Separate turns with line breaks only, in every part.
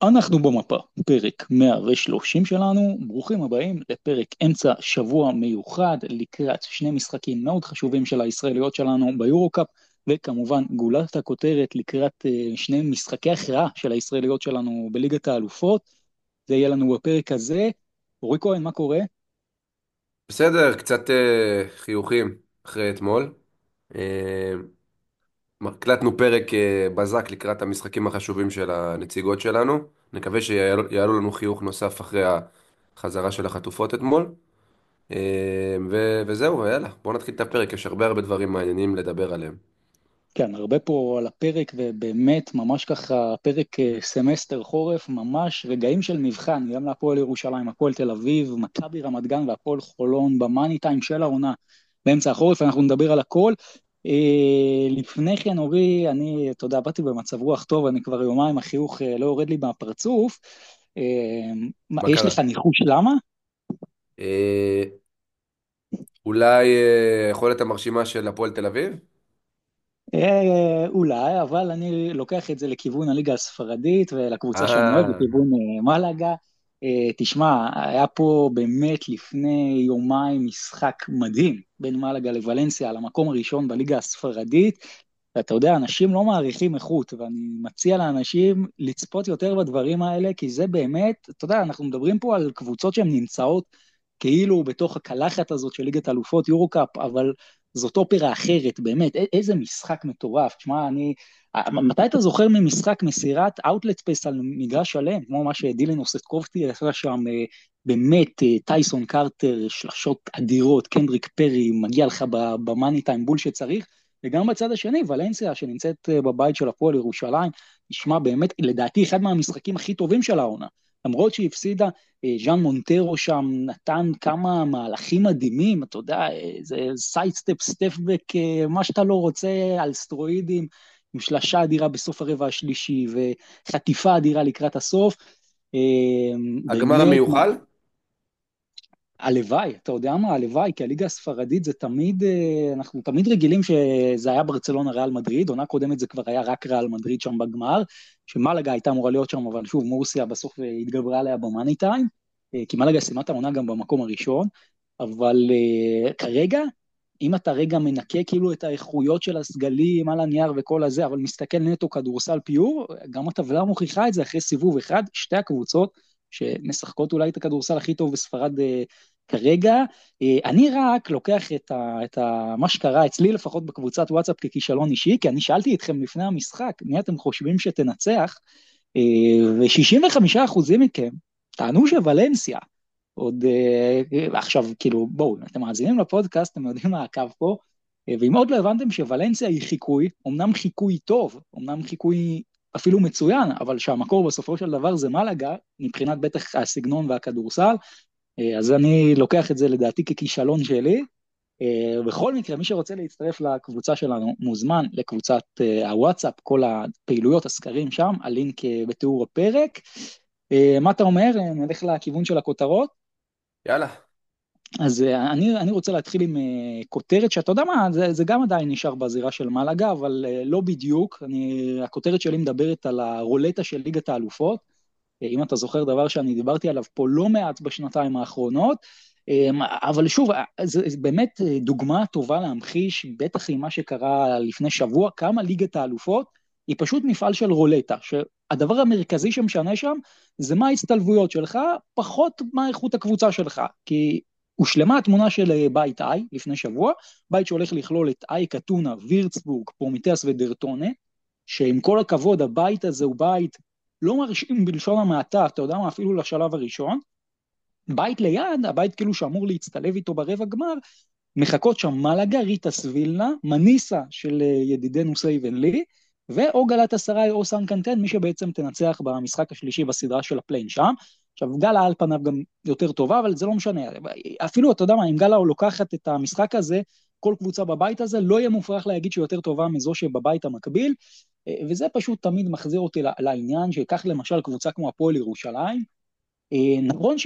אנחנו במפה, פרק 130 שלנו, ברוכים הבאים לפרק אמצע שבוע מיוחד לקראת שני משחקים מאוד חשובים של הישראליות שלנו ביורוקאפ, וכמובן גולת הכותרת לקראת שני משחקי הכרעה של הישראליות שלנו בליגת האלופות. זה יהיה לנו בפרק הזה. אורי כהן, מה קורה?
בסדר, קצת חיוכים אחרי אתמול. אה, הקלטנו פרק בזק לקראת המשחקים החשובים של הנציגות שלנו. נקווה שיעלו לנו חיוך נוסף אחרי החזרה של החטופות אתמול. וזהו, יאללה, בואו נתחיל את הפרק, יש הרבה דברים מעניינים לדבר עליהם.
כן, הרבה פה על הפרק, ובאמת ממש ככה, פרק סמסטר חורף, ממש רגעים של מבחן, גם להפועל ירושלים, הפועל תל אביב, מכבי רמת גן והפועל חולון, במאני טיים של העונה, באמצע החורף, אנחנו נדבר על הכל. לפני כן, אורי, אני, אתה יודע, באתי במצב רוח טוב, אני כבר יומיים, החיוך לא יורד לי מהפרצוף. אה,
מה
יש
קרה?
לך ניחוש למה?
אה, אולי יכולת המרשימה של הפועל תל אביב?
אולי, אבל אני לוקח את זה לכיוון הליגה הספרדית ולקבוצה שאני אוהב,
אה,
לכיוון מלאגה. תשמע, היה פה באמת לפני יומיים משחק מדהים בין מלאגה לוולנסיה על המקום הראשון בליגה הספרדית. ואתה יודע, אנשים לא מעריכים איכות, ואני מציע לאנשים לצפות יותר בדברים האלה, כי זה באמת, אתה יודע, אנחנו מדברים פה על קבוצות שהן נמצאות כאילו בתוך הקלחת הזאת של ליגת האלופות, יורו-קאפ, אבל זאת אופרה אחרת, באמת, איזה משחק מטורף. תשמע, מתי אתה זוכר ממשחק מסירת אאוטלט ספייס על מגרש שלם, כמו מה שדילן אוסטקובסקי עשה שם, באמת, טייסון קרטר, שלשות אדירות, קנדריק פרי, מגיע לך במאני טיים בול שצריך, וגם בצד השני, ולנסיה, שנמצאת בבית של הפועל ירושלים, תשמע, באמת, לדעתי, אחד מהמשחקים הכי טובים של העונה. למרות שהיא הפסידה, ז'אן מונטרו שם נתן כמה מהלכים מדהימים, אתה יודע, זה סיידסטפ, סטפבק, מה שאתה לא רוצה, על סטרואידים, עם שלשה אדירה בסוף הרבע השלישי, וחטיפה אדירה לקראת הסוף. אה,
הגמר
באמת,
המיוחל?
הלוואי, אתה יודע מה, הלוואי, כי הליגה הספרדית זה תמיד, אנחנו תמיד רגילים שזה היה ברצלונה ריאל מדריד, עונה קודמת זה כבר היה רק ריאל מדריד שם בגמר, שמלגה הייתה אמורה להיות שם, אבל שוב, מורסיה בסוף התגברה עליה במאני טיים, כי מלגה סיימה את העונה גם במקום הראשון, אבל כרגע, אם אתה רגע מנקה כאילו את האיכויות של הסגלים על הנייר וכל הזה, אבל מסתכל נטו כדורסל פיור, גם הטבלה מוכיחה את זה אחרי סיבוב אחד, שתי הקבוצות שמשחקות אולי את הכדורסל הכי טוב בספרד כרגע. אני רק לוקח מה שקרה אצלי לפחות בקבוצת וואטסאפ ככישלון אישי, כי אני שאלתי אתכם לפני המשחק, מי אתם חושבים שתנצח, ו65% מכם טענו שוולנסיה. עוד עכשיו, כאילו, בואו, אתם מאזינים לפודקאסט, אתם יודעים מה הקו פה, ואם עוד לא הבנתם שוולנסיה היא חיקוי, אמנם חיקוי טוב, אמנם חיקוי אפילו מצוין, אבל שהמקור בסופו של דבר זה מלאגה, מבחינת בטח הסגנון והכדורסל, אז אני לוקח את זה לדעתי ככישלון שלי. בכל מקרה, מי שרוצה להצטרף לקבוצה שלנו מוזמן לקבוצת הוואטסאפ, כל הפעילויות, הסקרים שם, הלינק בתיאור הפרק. מה אתה אומר? נלך לכיוון של הכותרות.
יאללה.
אז אני רוצה להתחיל עם כותרת שאתה יודע מה, זה גם עדיין נשאר בזירה של מלאגה, אבל לא בדיוק. הכותרת שלי מדברת על הרולטה של ליגת האלופות. אם אתה זוכר, דבר שאני דיברתי עליו פה לא מעט בשנתיים האחרונות, אבל שוב, זה באמת דוגמה טובה להמחיש, בטח עם מה שקרה לפני שבוע, כמה ליגת האלופות היא פשוט מפעל של רולטה, שהדבר המרכזי שמשנה שם זה מה ההצטלבויות שלך, פחות מה איכות הקבוצה שלך, כי הושלמה התמונה של בית איי לפני שבוע, בית שהולך לכלול את אייק, אתונה, וירצבורג, פרומיטאס ודרטונה, שעם כל הכבוד הבית הזה הוא בית לא מרשים בלשון המעטה, אתה יודע מה, אפילו לשלב הראשון, בית ליד, הבית כאילו שאמור להצטלב איתו ברבע גמר, מחכות שם מלאגה, ריטס וילנה, מניסה של ידידנו סייבן לי, ואו גלת אסריי או סן קנטן, מי שבעצם תנצח במשחק השלישי בסדרה של הפליין שם. עכשיו, גלה על פניו גם יותר טובה, אבל זה לא משנה. אפילו, אתה יודע מה, אם גלה לוקחת את המשחק הזה, כל קבוצה בבית הזה, לא יהיה מופרך להגיד שהיא יותר טובה מזו שבבית המקביל, וזה פשוט תמיד מחזיר אותי לעניין, שיקח למשל קבוצה כמו הפועל ירושלים, נכון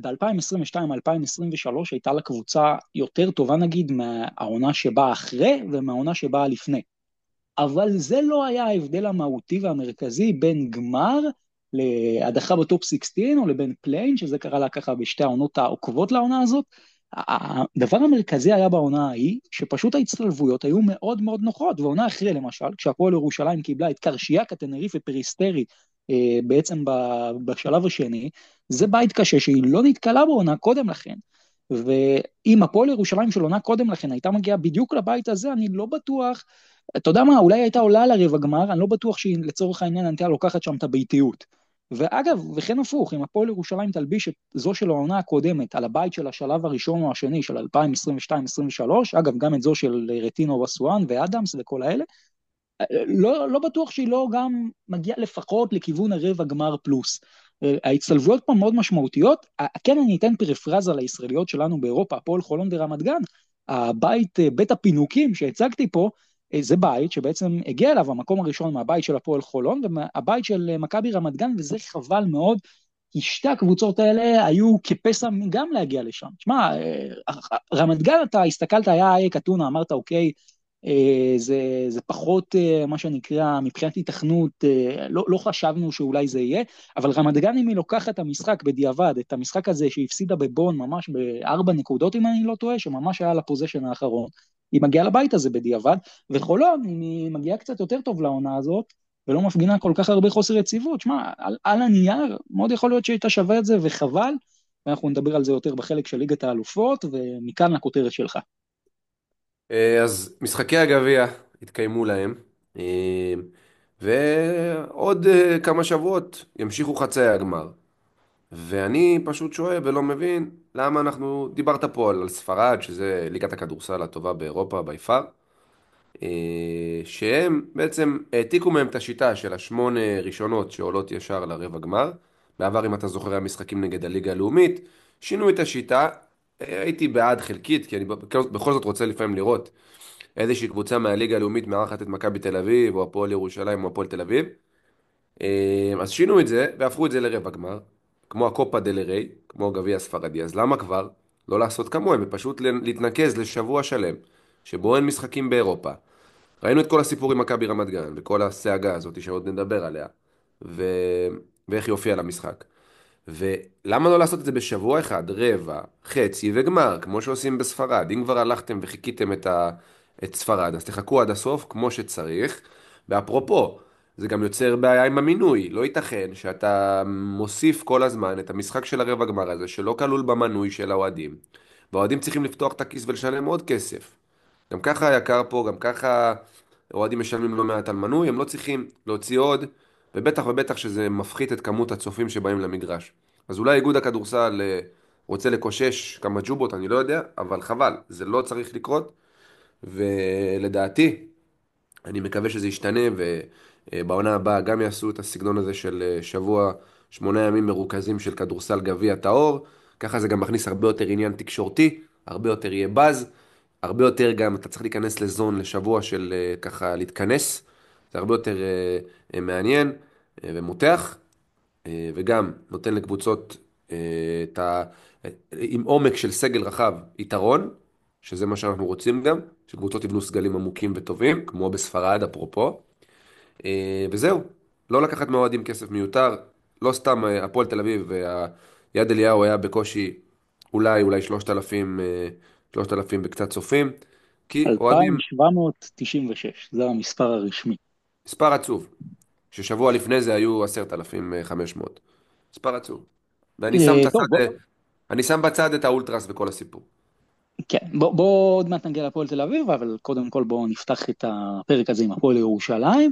שב-2022-2023 הייתה לה קבוצה יותר טובה נגיד מהעונה שבאה אחרי ומהעונה שבאה לפני, אבל זה לא היה ההבדל המהותי והמרכזי בין גמר להדחה בטופ 16 או לבין פליין, שזה קרה לה ככה בשתי העונות העוקבות לעונה הזאת. הדבר המרכזי היה בעונה ההיא, שפשוט ההצטלבויות היו מאוד מאוד נוחות, ועונה אחרי למשל, כשהפועל ירושלים קיבלה את קרשיאקה, טנריף ופריסטרי, בעצם בשלב השני, זה בית קשה שהיא לא נתקלה בעונה קודם לכן. ואם הפועל ירושלים של עונה קודם לכן הייתה מגיעה בדיוק לבית הזה, אני לא בטוח, אתה יודע מה, אולי הייתה עולה לרבע גמר, אני לא בטוח שהיא לצורך העניין הייתה לוקחת שם את הביתיות. ואגב, וכן הפוך, אם הפועל ירושלים תלביש את זו של העונה הקודמת על הבית של השלב הראשון או השני של 2022-2023, אגב, גם את זו של רטינו וסואן ואדמס וכל האלה, לא בטוח שהיא לא גם מגיעה לפחות לכיוון הרבע גמר פלוס. ההצטלבויות פה מאוד משמעותיות. כן, אני אתן פרפרזה לישראליות שלנו באירופה, הפועל חולון ורמת גן, הבית, בית הפינוקים שהצגתי פה, זה בית שבעצם הגיע אליו המקום הראשון מהבית של הפועל חולון, והבית של מכבי רמת גן, וזה חבל מאוד, כי שתי הקבוצות האלה היו כפסע גם להגיע לשם. תשמע, רמת גן, אתה הסתכלת, היה אייק אתונה, אמרת אוקיי, זה פחות מה שנקרא מבחינת התכנות, לא חשבנו שאולי זה יהיה, אבל רמת גן אם היא לוקחת את המשחק בדיעבד, את המשחק הזה שהפסידה בבון ממש בארבע נקודות אם אני לא טועה, שממש היה לפוזיישן האחרון, היא מגיעה לבית הזה בדיעבד, וחולון אם היא מגיעה קצת יותר טוב לעונה הזאת, ולא מפגינה כל כך הרבה חוסר יציבות, שמע, על הנייר מאוד יכול להיות שהיית שווה את זה וחבל, ואנחנו נדבר על זה יותר בחלק של ליגת האלופות, ומכאן לכותרת שלך.
אז משחקי הגביע התקיימו להם, ועוד כמה שבועות ימשיכו חצאי הגמר. ואני פשוט שואל ולא מבין למה אנחנו, דיברת פה על ספרד, שזה ליגת הכדורסל הטובה באירופה, ביפר, שהם בעצם העתיקו מהם את השיטה של השמונה ראשונות שעולות ישר לרבע גמר. בעבר, אם אתה זוכר, היה משחקים נגד הליגה הלאומית, שינו את השיטה. הייתי בעד חלקית, כי אני בכל זאת רוצה לפעמים לראות איזושהי קבוצה מהליגה הלאומית מארחת את מכבי תל אביב, או הפועל ירושלים, או הפועל תל אביב. אז שינו את זה, והפכו את זה לרבע גמר, כמו הקופה דל ריי, כמו הגביע הספרדי. אז למה כבר לא לעשות כמוהם, ופשוט להתנקז לשבוע שלם, שבו אין משחקים באירופה. ראינו את כל הסיפור עם מכבי רמת גן, וכל הסאגה הזאת שעוד נדבר עליה, ו... ואיך היא הופיעה למשחק. ולמה לא לעשות את זה בשבוע אחד, רבע, חצי וגמר, כמו שעושים בספרד? אם כבר הלכתם וחיכיתם את ספרד, אז תחכו עד הסוף כמו שצריך. ואפרופו, זה גם יוצר בעיה עם המינוי. לא ייתכן שאתה מוסיף כל הזמן את המשחק של הרבע גמר הזה, שלא כלול במנוי של האוהדים. והאוהדים צריכים לפתוח את הכיס ולשלם עוד כסף. גם ככה יקר פה, גם ככה אוהדים משלמים לא מעט על מנוי, הם לא צריכים להוציא עוד, ובטח ובטח שזה מפחית את כמות הצופים שבאים למגרש. אז אולי איגוד הכדורסל רוצה לקושש כמה ג'ובות, אני לא יודע, אבל חבל, זה לא צריך לקרות, ולדעתי, אני מקווה שזה ישתנה, ובעונה הבאה גם יעשו את הסגנון הזה של שבוע, 8 ימים מרוכזים של כדורסל גביע טהור, ככה זה גם מכניס הרבה יותר עניין תקשורתי, הרבה יותר יהיה באז, הרבה יותר גם אתה צריך להיכנס לזון לשבוע של ככה להתכנס, זה הרבה יותר מעניין ומותח, וגם נותן לקבוצות את עם עומק של סגל רחב יתרון, שזה מה שאנחנו רוצים גם, שקבוצות יבנו סגלים עמוקים וטובים, כמו בספרד אפרופו, וזהו, לא לקחת מהאוהדים כסף מיותר, לא סתם הפועל תל אביב ויד אליהו היה בקושי אולי 3,000 וקצת צופים, כי אוהדים
2,796, זה המספר הרשמי.
מספר עצוב, ששבוע לפני זה היו 10,500, מספר עצוב. ואני שם את
טוב,
הצד, אני שם בצד את האולטרס וכל הסיפור.
כן, בוא עוד מעט נגיע לפועל תל אביב, אבל קודם כל בואו נפתח את הפרק הזה עם הפועל ירושלים,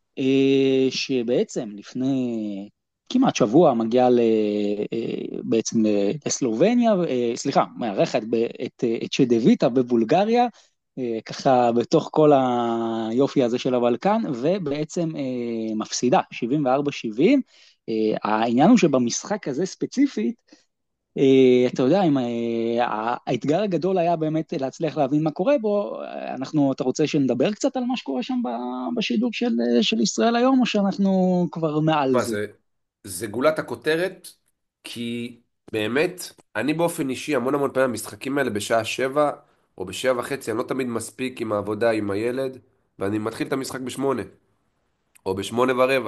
שבעצם לפני כמעט שבוע מגיעה בעצם לסלובניה, סליחה, מארחת את שדוויטה בבולגריה, ככה בתוך כל היופי הזה של הבלקן, ובעצם מפסידה 74-70. העניין הוא שבמשחק הזה ספציפית, אתה יודע, אם האתגר הגדול היה באמת להצליח להבין מה קורה בו, אתה רוצה שנדבר קצת על מה שקורה שם בשידור של ישראל היום, או שאנחנו כבר מעל
מה
זה?
זה גולת הכותרת, כי באמת, אני באופן אישי, המון פעמים המשחקים האלה בשעה 7 או ב7:30, אני לא תמיד מספיק עם העבודה עם הילד, ואני מתחיל את המשחק ב8 או ב8:15.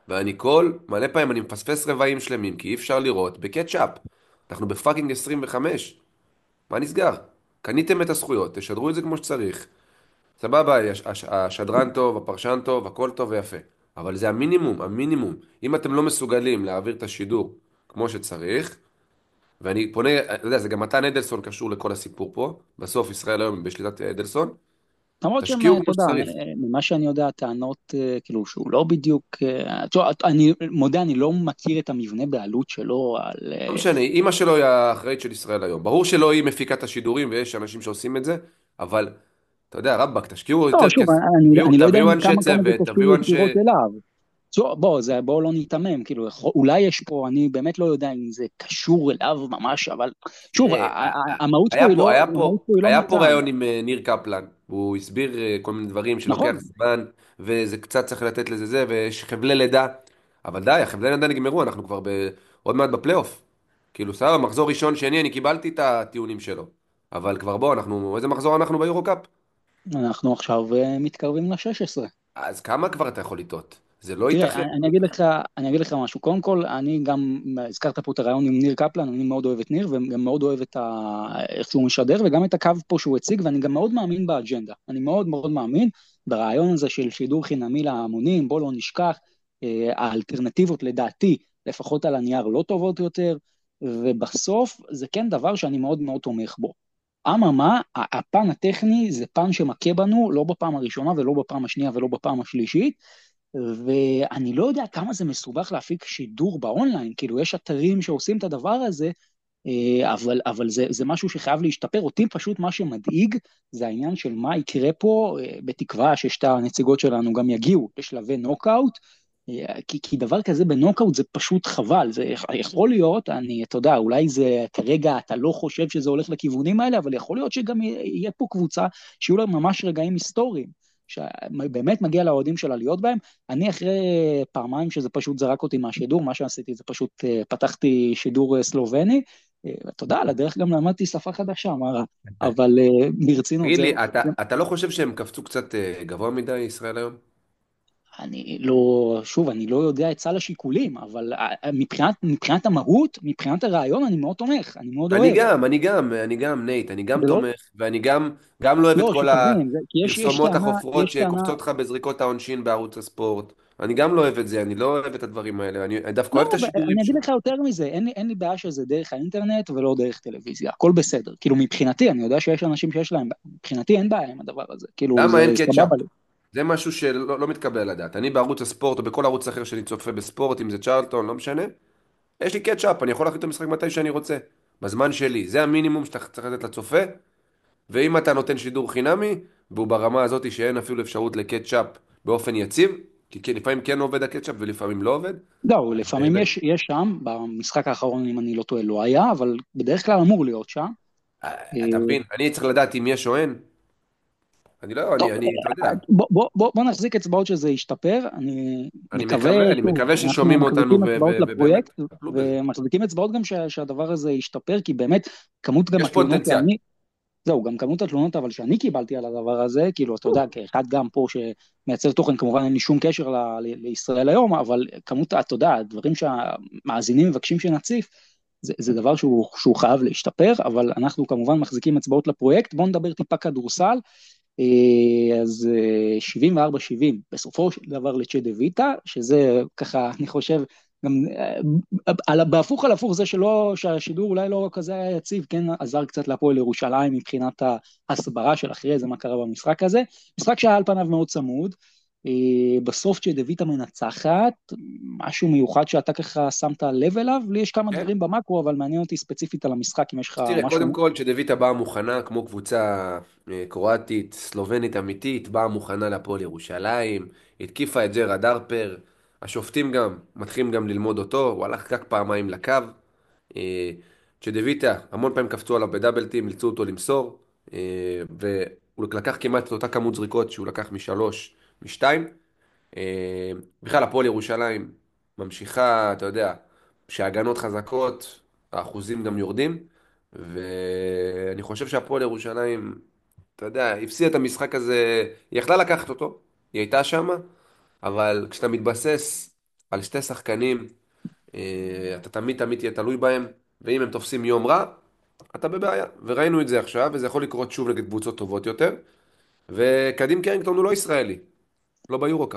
ואני כל מלא פעמים אני מפספס רבעים שלמים, כי אי אפשר לראות בקטשאפ. אנחנו בפאקינג 25. מה נסגר? קניתם את הזכויות, תשדרו את זה כמו שצריך. סבבה, השדרן טוב, הפרשן טוב, הכל טוב ויפה. אבל זה המינימום, המינימום. אם אתם לא מסוגלים להעביר את השידור כמו שצריך, ואני פונה, אתה יודע, זה גם מתן אדלסון קשור לכל הסיפור פה. בסוף ישראל היום בשליטת אדלסון.
למרות שהם,
תשקיעו
אתה
כמו
יודע,
שצריך.
ממה שאני יודע, הטענות, כאילו, שהוא לא בדיוק, תשמע, אני מודה, אני לא מכיר את המבנה בעלות שלו על...
לא משנה, אימא שלו היא האחראית של ישראל היום. ברור שלא היא מפיקה את השידורים ויש אנשים שעושים את זה, אבל אתה יודע, רבאק, תשקיעו
לא,
יותר
שוב,
כסף.
אני לא יודע
תביאו
אם
אנשי
כמה זה
צוות,
קשור
תביאו אנשי...
ישירות אליו. בוא, בואו לא ניתמם, כאילו, אולי יש פה, אני באמת לא יודע אם זה קשור אליו ממש, אבל שוב,
תראה,
המהות פה היא לא, המהות פה היא לא
היה פה
נגדם.
ראיון עם ניר קפלן, והוא הסביר כל מיני דברים שלוקח
נכון,
זמן, וזה קצת צריך לתת לזה זה, ויש חבלי לידה, אבל די, החבלי לידה נגמרו, אנחנו כבר עוד מעט בפלייאוף. כאילו, סבבה, מחזור ראשון, שני, אני קיבלתי את הטיעונים שלו, אבל כבר בוא, איזה מחזור אנחנו ביורו-קאפ?
אנחנו עכשיו מתקרבים ל-16.
אז כמה כבר אתה יכול לטעות? זה לא
תראה,
ייתכן.
אני אגיד לך משהו. קודם כל, אני גם, הזכרת פה את הרעיון עם ניר קפלן, אני מאוד אוהב את ניר, וגם מאוד אוהב איך שהוא משדר, וגם את הקו פה שהוא הציג, ואני גם מאוד מאמין באג'נדה. אני מאוד מאוד מאמין ברעיון הזה של שידור חינמי להמונים, בוא לא נשכח, האלטרנטיבות לדעתי, לפחות על הנייר, לא טובות יותר, ובסוף זה כן דבר שאני מאוד מאוד תומך בו. אממה, הפן הטכני זה פן שמכה בנו, לא בפעם הראשונה ולא בפעם השנייה ולא בפעם השלישית, ואני לא יודע כמה זה מסובך להפיק שידור באונליין, כאילו יש אתרים שעושים את הדבר הזה, אבל זה משהו שחייב להשתפר. אותי פשוט מה שמדאיג זה העניין של מה יקרה פה, בתקווה ששתי הנציגות שלנו גם יגיעו לשלבי נוקאוט, כי דבר כזה בנוקאוט זה פשוט חבל, זה יכול להיות, אתה יודע, אולי זה כרגע אתה לא חושב שזה הולך לכיוונים האלה, אבל יכול להיות שגם יהיה פה קבוצה שיהיו לה ממש רגעים היסטוריים, שבאמת מגיע לאוהדים שלה להיות בהם. אני אחרי פעמיים שזה פשוט זרק אותי מהשידור, מה שעשיתי זה פשוט פתחתי שידור סלובני, אתה יודע, על הדרך גם למדתי שפה חדשה, מה רע, אבל ברצינות
תגיד לי,
זהו.
אתה לא חושב שהם קפצו קצת גבוה מדי, ישראל היום?
אני לא, שוב, אני לא יודע את סל השיקולים, אבל מבחינת המהות, מבחינת הרעיון, אני מאוד תומך, אני מאוד אוהב.
אני גם, נייט, אני גם
זה לא,
תומך, ואני גם לא אוהב את
לא,
כל
שתבין, כי יש
הפרסומות
טענה,
החופרות שקופצות לך בזריקות העונשין בערוץ הספורט. אני גם לא אוהב את זה, אני לא אוהב את הדברים האלה, אני דווקא
לא,
אוהב את השידורים
אני אגיד
שם.
לך יותר מזה, אין לי בעיה שזה דרך האינטרנט ולא דרך טלוויזיה, הכל בסדר. כאילו מבחינתי, אני יודע שיש אנשים שיש להם, מבחינתי אין בעיה עם הדבר הזה, כאילו
למה
זה
אין קטשאפ?
סבבה לי.
זה משהו שלא לא מתקבל על הדעת. אני בערוץ הספורט או בכל ערוץ אחר שאני צופה בספורט, אם זה צ'רלטון, לא משנה, יש לי קטשאפ, אני יכול להחליט את המשחק מתי שאני רוצה, בזמן שלי. זה המינימום שאתה צריך לתת לצופה. ואם אתה נותן שידור חינמי, והוא ברמה הזאת שאין אפילו אפשרות לקטשאפ באופן יציב, כי לפעמים כן עובד הקטשאפ ולפעמים לא עובד,
לא,
אז
לפעמים יש שם, במשחק האחרון, אם אני לא טועה, לא היה, אבל בדרך כלל אמור להיות שם.
אתה
אה,
מבין? אני צריך לדעת אם יש או אין. אני לא,
טוב,
אתה יודע,
בוא נחזיק אצבעות שזה ישתפר, אני מקווה,
אני
שוב,
מקווה
אנחנו
ששומעים אותנו
מחזיקים אצבעות
ובאמת,
לפרויקט,
טפלו בזה.
ומחזיקים אצבעות גם שהדבר הזה ישתפר, כי באמת, כמות גם
יש
התלונות
פוטנציאל.
שאני, זהו, גם כמות התלונות אבל שאני קיבלתי על הדבר הזה, כאילו, אתה יודע, כאחד גם פה שמייצר תוכן, כמובן אין לי שום קשר לישראל היום, אבל כמות, אתה יודע, הדברים שהמאזינים מבקשים שנציף, זה דבר שהוא חייב להשתפר, אבל אנחנו כמובן מחזיקים אצבעות לפרויקט. בואו נדבר טיפה כדורסל. אז 74-70 בסופו של דבר לצ'ה דוויטה, שזה ככה, אני חושב, גם בהפוך על הפוך, זה שהשידור אולי לא כזה היה יציב, כן עזר קצת להפועל ירושלים מבחינת ההסברה של אחרי זה, מה קרה במשחק הזה. משחק שהיה על פניו מאוד צמוד, בסוף צ'ה דוויטה מנצחת, משהו מיוחד שאתה ככה שמת לב אליו, לי יש כמה
כן?
דברים במאקרו, אבל מעניין אותי ספציפית על המשחק, אם יש לך
אז תראה, קודם
משהו.
כל, שדויטה באה מוכנה, כמו קבוצה קרואטית, סלובנית אמיתית, באה מוכנה להפועל ירושלים, התקיפה את ג'רד הרפר, השופטים גם, מתחילים גם ללמוד אותו, הוא הלך רק פעמיים לקו, אה, צ'דוויטה, המון פעמים קפצו עליו בדאבל טים, אילצו אותו למסור, והוא לקח כמעט את אותה כמות זריקות שהוא לקח משלוש, משתיים. בכלל, הפועל ירושלים ממשיכה, אתה יודע, שההגנות חזקות, האחוזים גם יורדים, ואני חושב שהפועל ירושלים, אתה יודע, הפסידה את המשחק הזה, היא יכלה לקחת אותו, היא הייתה שמה, אבל כשאתה מתבסס על שתי שחקנים, אתה תמיד תמיד תהיה תלוי בהם, ואם הם תופסים יום רע, אתה בבעיה. וראינו את זה עכשיו, וזה יכול לקרות שוב נגד קבוצות טובות יותר. וקדים קרינגטון הוא לא ישראלי, לא ביורוקאפ.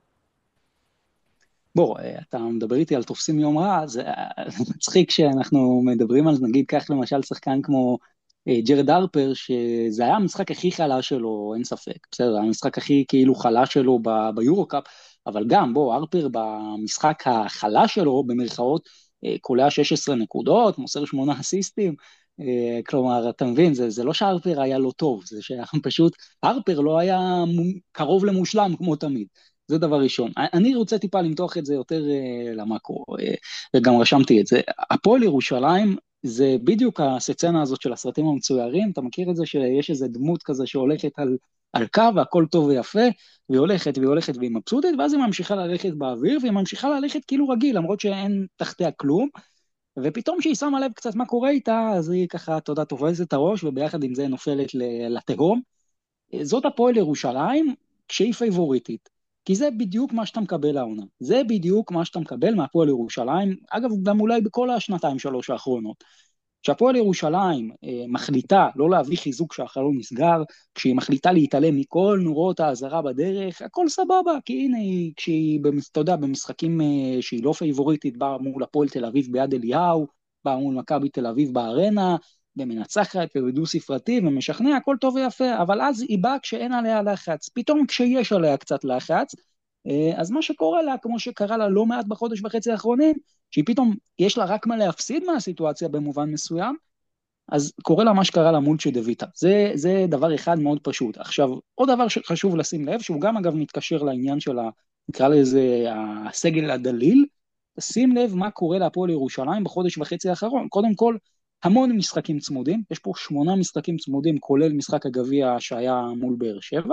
בוא, אתה מדבר איתי על תופסים יום רע, זה מצחיק שאנחנו מדברים על, נגיד, כך למשל שחקן כמו ג'רד הרפר, שזה היה המשחק הכי חלש שלו, אין ספק, בסדר, המשחק הכי כאילו חלש שלו ביורוקאפ, אבל גם, בוא, הרפר במשחק החלש שלו, במרכאות, קולע 16 נקודות, מוסר 8 אסיסטים, כלומר, אתה מבין, זה לא שהרפר היה לא טוב, זה שפשוט, הרפר לא היה קרוב למושלם כמו תמיד. זה דבר ראשון. אני רוצה טיפה למתוח את זה יותר למקרו, וגם רשמתי את זה. הפועל ירושלים זה בדיוק הסצנה הזאת של הסרטים המצוירים, אתה מכיר את זה שיש איזה דמות כזה שהולכת על קו, והכל טוב ויפה, והיא הולכת והיא הולכת והיא מבסוטית, ואז היא ממשיכה ללכת באוויר, והיא ממשיכה ללכת כאילו רגיל, למרות שאין תחתיה כלום, ופתאום כשהיא שמה לב קצת מה קורה איתה, אז היא ככה, אתה יודע, תופסת את הראש, וביחד עם זה נופלת לתהום. זאת הפועל ירושלים כשהיא פייבוריטית, כי זה בדיוק מה שאתה מקבל העונה, זה בדיוק מה שאתה מקבל מהפועל ירושלים, אגב גם אולי בכל השנתיים שלוש האחרונות, כשהפועל ירושלים מחליטה לא להביא חיזוק שהחלון נסגר, כשהיא מחליטה להתעלם מכל נורות האזהרה בדרך, הכל סבבה, כי הנה כשהיא, אתה יודע, במשחקים שהיא לא פייבוריטית, באה מול הפועל תל אביב ביד אליהו, באה מול מכבי תל אביב בארנה, ומנצחת ובדו ספרתי ומשכנע, הכל טוב ויפה, אבל אז היא באה כשאין עליה לחץ, פתאום כשיש עליה קצת לחץ, אז מה שקורה לה, כמו שקרה לה לא מעט בחודש וחצי האחרונים, שהיא פתאום, יש לה רק מה להפסיד מהסיטואציה במובן מסוים, אז קורה לה מה שקרה לה מול צ'דוויטה. זה דבר אחד מאוד פשוט. עכשיו, עוד דבר שחשוב לשים לב, שהוא גם אגב מתקשר לעניין של, נקרא לזה, הסגל הדליל, שים לב מה קורה להפועל ירושלים בחודש וחצי האחרון. קודם כל, המון משחקים צמודים, יש פה 8 משחקים צמודים, כולל משחק הגביע שהיה מול באר שבע,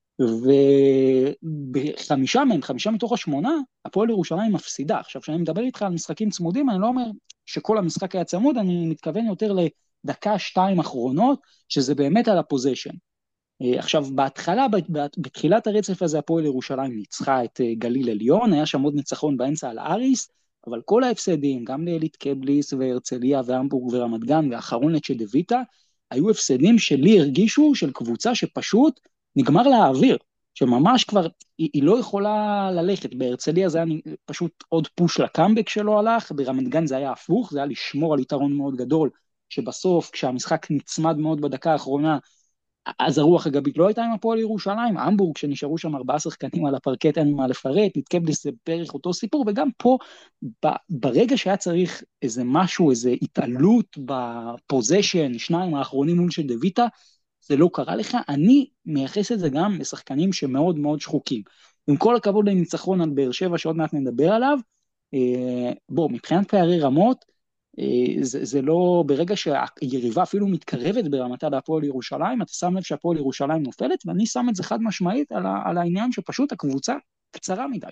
ובחמישה מהם, 5 מתוך ה8, הפועל ירושלים מפסידה. עכשיו, כשאני מדבר איתך על משחקים צמודים, אני לא אומר שכל המשחק היה צמוד, אני מתכוון יותר לדקה, 2 אחרונות, שזה באמת על הפוזיישן. עכשיו, בהתחלה, בתחילת הרצף הזה, הפועל ירושלים ניצחה את גליל עליון, היה שם עוד ניצחון באמצע על אריס, אבל כל ההפסדים, גם לאלית קבליס והרצליה והמבורג ורמת גן, ואחרון לצ'דוויטה, היו הפסדים שלי הרגישו של קבוצה שפשוט נגמר לה האוויר, שממש כבר, היא לא יכולה ללכת, בהרצליה זה היה פשוט עוד פוש לקאמבק שלו הלך, ברמת גן זה היה הפוך, זה היה לשמור על יתרון מאוד גדול, שבסוף כשהמשחק נצמד מאוד בדקה האחרונה, אז הרוח הגבית לא הייתה עם הפועל ירושלים, המבורג שנשארו שם 4 שחקנים על הפרקט, אין מה לפרט, נתקבליס זה בערך אותו סיפור, וגם פה, ברגע שהיה צריך איזה משהו, איזה התעלות בפוזיישן, 2 האחרונים מול של דוויטה, זה לא קרה לך, אני מייחס את זה גם לשחקנים שמאוד מאוד שחוקים. עם כל הכבוד לניצחון על באר שבע, שעוד מעט נדבר עליו, בוא, מבחינת פערי רמות, זה לא, ברגע שהיריבה אפילו מתקרבת ברמתה להפועל ירושלים, אתה שם לב שהפועל ירושלים נופלת, ואני שם את זה חד משמעית על העניין שפשוט הקבוצה קצרה מדי.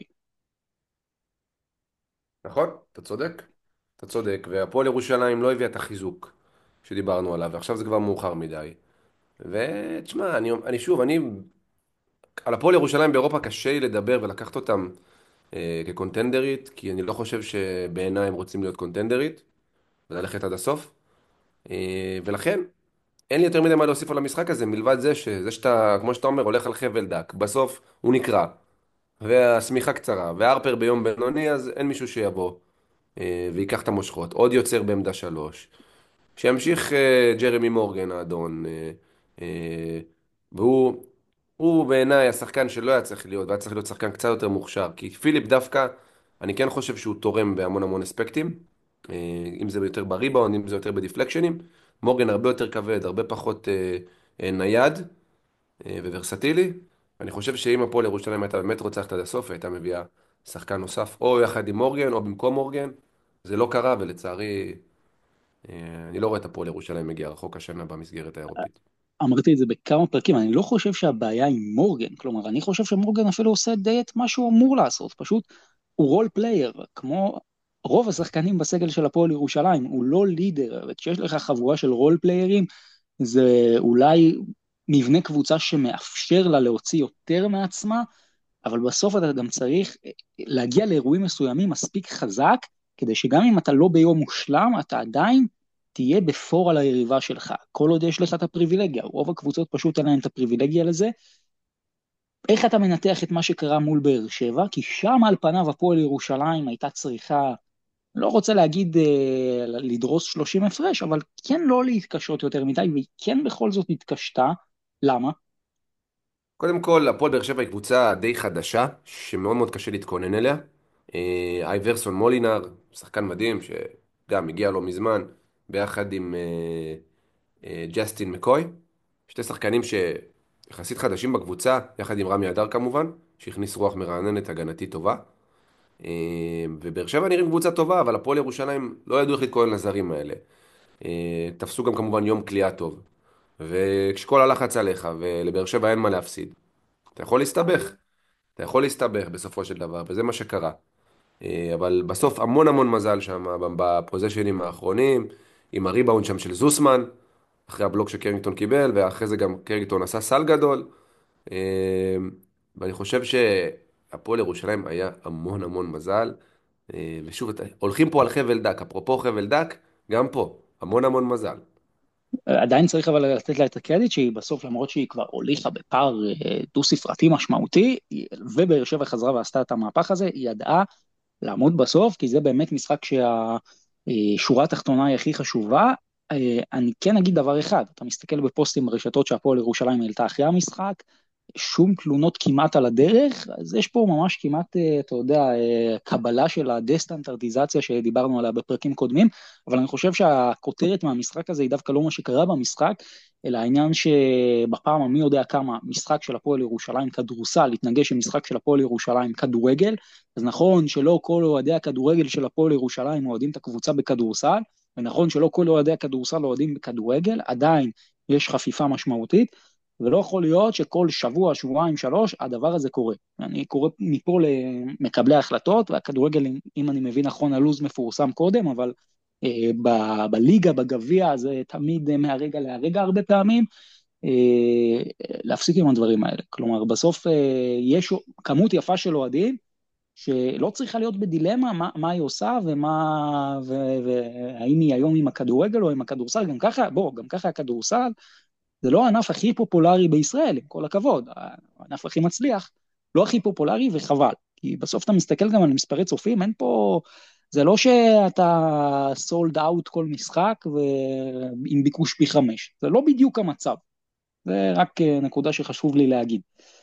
נכון, אתה צודק. אתה צודק, והפועל ירושלים לא הביאה את החיזוק שדיברנו עליו, ועכשיו זה כבר מאוחר מדי. ותשמע, אני שוב, על הפועל ירושלים באירופה קשה לי לדבר ולקחת אותם כקונטנדרית, כי אני לא חושב שבעיניי הם רוצים להיות קונטנדרית, וללכת עד הסוף. ולכן, אין לי יותר מדי מה להוסיף על המשחק הזה, מלבד זה שאתה, כמו שאתה אומר, הולך על חבל דק. בסוף הוא נקרע, והשמיכה קצרה, והרפר ביום בינוני, אז אין מישהו שיבוא ויקח את המושכות. עוד יוצר בעמדה 3. שימשיך ג'רמי מורגן האדון, והוא בעיניי השחקן שלא היה צריך להיות, והיה צריך להיות שחקן קצת יותר מוכשר, כי פיליפ דווקא, אני כן חושב שהוא תורם בהמון המון אספקטים, אם זה יותר בריבאונד, אם זה יותר בדיפלקשנים. מורגן הרבה יותר כבד, הרבה פחות נייד וורסטילי. אני חושב שאם הפועל ירושלים הייתה באמת רוצה ללכת עד הסוף, הייתה מביאה שחקן נוסף, או יחד עם מורגן, או במקום מורגן. זה לא קרה, ולצערי, אני לא רואה את הפועל ירושלים מגיע רחוק השנה במסגרת האירופית.
אמרתי את זה בכמה פרקים, אני לא חושב שהבעיה עם מורגן, כלומר, אני חושב שמורגן אפילו עושה די את מה שהוא אמור לעשות, פשוט הוא רול פלייר, כמו רוב השחקנים בסגל של הפועל ירושלים, הוא לא לידר, וכשיש לך חבורה של רול פליירים, זה אולי מבנה קבוצה שמאפשר לה להוציא יותר מעצמה, אבל בסוף אתה גם צריך להגיע לאירועים מסוימים מספיק חזק, כדי שגם אם אתה לא ביום מושלם, אתה עדיין תהיה בפור על היריבה שלך, כל עוד יש לך את הפריבילגיה, רוב הקבוצות פשוט אין להן את הפריבילגיה לזה. איך אתה מנתח את מה שקרה מול באר שבע? כי שם על פניו הפועל ירושלים הייתה צריכה, לא רוצה להגיד לדרוס 30 הפרש, אבל כן לא להתקשות יותר מדי, והיא כן בכל זאת התקשתה. למה?
קודם כל, הפועל באר שבע היא קבוצה די חדשה, שמאוד מאוד קשה להתכונן אליה. אייברסון מולינר, שחקן מדהים, שגם הגיע לא מזמן, ביחד עם ג'סטין מקוי. שתי שחקנים שיחסית חדשים בקבוצה, יחד עם רמי אדר כמובן, שהכניס רוח מרעננת הגנתית טובה. ובאר שבע נראים קבוצה טובה, אבל הפועל ירושלים לא ידעו איך להתכונן לזרים האלה. תפסו גם כמובן יום כליאה טוב. וכשכל הלחץ עליך, ולבאר שבע אין מה להפסיד, אתה יכול להסתבך. אתה יכול להסתבך בסופו של דבר, וזה מה שקרה. אבל בסוף המון המון מזל שם בפוזיישנים האחרונים, עם הריבאונד שם של זוסמן, אחרי הבלוק שקרינגטון קיבל, ואחרי זה גם קרינגטון עשה סל גדול. ואני חושב שהפועל ירושלים היה המון המון מזל. ושוב, הולכים פה על חבל דק, אפרופו חבל דק, גם פה, המון המון מזל.
עדיין צריך אבל לתת לה את הקרדיט שהיא בסוף, למרות שהיא כבר הוליכה בפער דו ספרתי משמעותי, ובאר שבע חזרה ועשתה את המהפך הזה, היא ידעה לעמוד בסוף, כי זה באמת משחק שהשורה התחתונה היא הכי חשובה. אני כן אגיד דבר אחד, אתה מסתכל בפוסטים ברשתות שהפועל ירושלים העלתה אחרי המשחק, שום תלונות כמעט על הדרך, אז יש פה ממש כמעט, אתה יודע, קבלה של הדסטנדרטיזציה שדיברנו עליה בפרקים קודמים, אבל אני חושב שהכותרת מהמשחק הזה היא דווקא לא מה שקרה במשחק, אלא העניין שבפעם המי יודע כמה משחק של הפועל ירושלים כדורסל, התנגש עם משחק של הפועל ירושלים כדורגל, אז נכון שלא כל אוהדי הכדורגל של הפועל ירושלים אוהדים את הקבוצה בכדורסל, ונכון שלא כל אוהדי הכדורסל אוהדים בכדורגל, עדיין יש חפיפה משמעותית, ולא יכול להיות שכל שבוע, שבועיים, שלוש, הדבר הזה קורה. אני קורא מפה למקבלי ההחלטות, והכדורגל, אם אני מבין נכון, הלוז מפורסם קודם, אבל בליגה, בגביע, זה תמיד מהרגע להרגע הרבה פעמים, להפסיק עם הדברים האלה. כלומר, בסוף יש כמות יפה של אוהדים, שלא צריכה להיות בדילמה מה היא עושה, והאם היא היום עם הכדורגל או עם הכדורסל, גם ככה, גם ככה הכדורסל, זה לא הענף הכי פופולרי בישראל, עם כל הכבוד, הענף הכי מצליח, לא הכי פופולרי וחבל, כי בסוף אתה מסתכל גם על מספרי צופים, אין פה, זה לא שאתה סולד אאוט כל משחק, ועם ביקוש פי 5, זה לא בדיוק המצב, זה רק נקודה שחשוב לי להגיד.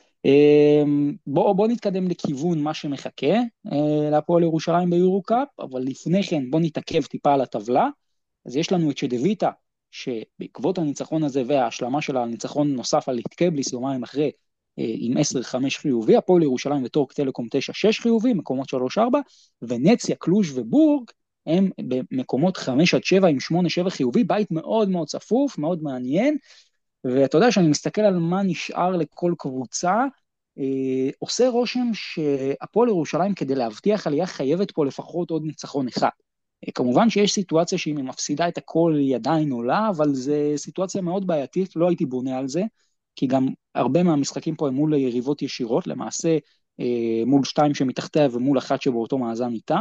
בוא נתקדם לכיוון מה שמחכה להפועל ירושלים ביורו קאפ, אבל לפני כן בוא נתעכב טיפה על הטבלה, אז יש לנו את שדוויטה, שבעקבות הניצחון הזה וההשלמה של הניצחון נוסף על ליטקבליס יומיים אחרי עם 10-5 חיובי, הפועל ירושלים וטורק טלקום 9-6 חיובי, מקומות 3-4, ונציה, קלוז' ובורג הם במקומות 5-7 עם 8-7 חיובי, בית מאוד מאוד צפוף, מאוד מעניין, ואתה יודע שאני מסתכל על מה נשאר לכל קבוצה, עושה רושם שהפועל ירושלים כדי להבטיח עלייה חייבת פה לפחות עוד ניצחון אחד. כמובן שיש סיטואציה שאם היא מפסידה את הכל היא עדיין עולה, אבל זו סיטואציה מאוד בעייתית, לא הייתי בונה על זה, כי גם הרבה מהמשחקים פה הם מול יריבות ישירות, למעשה מול 2 שמתחתיה ומול 1 שבאותו מאזן איתה.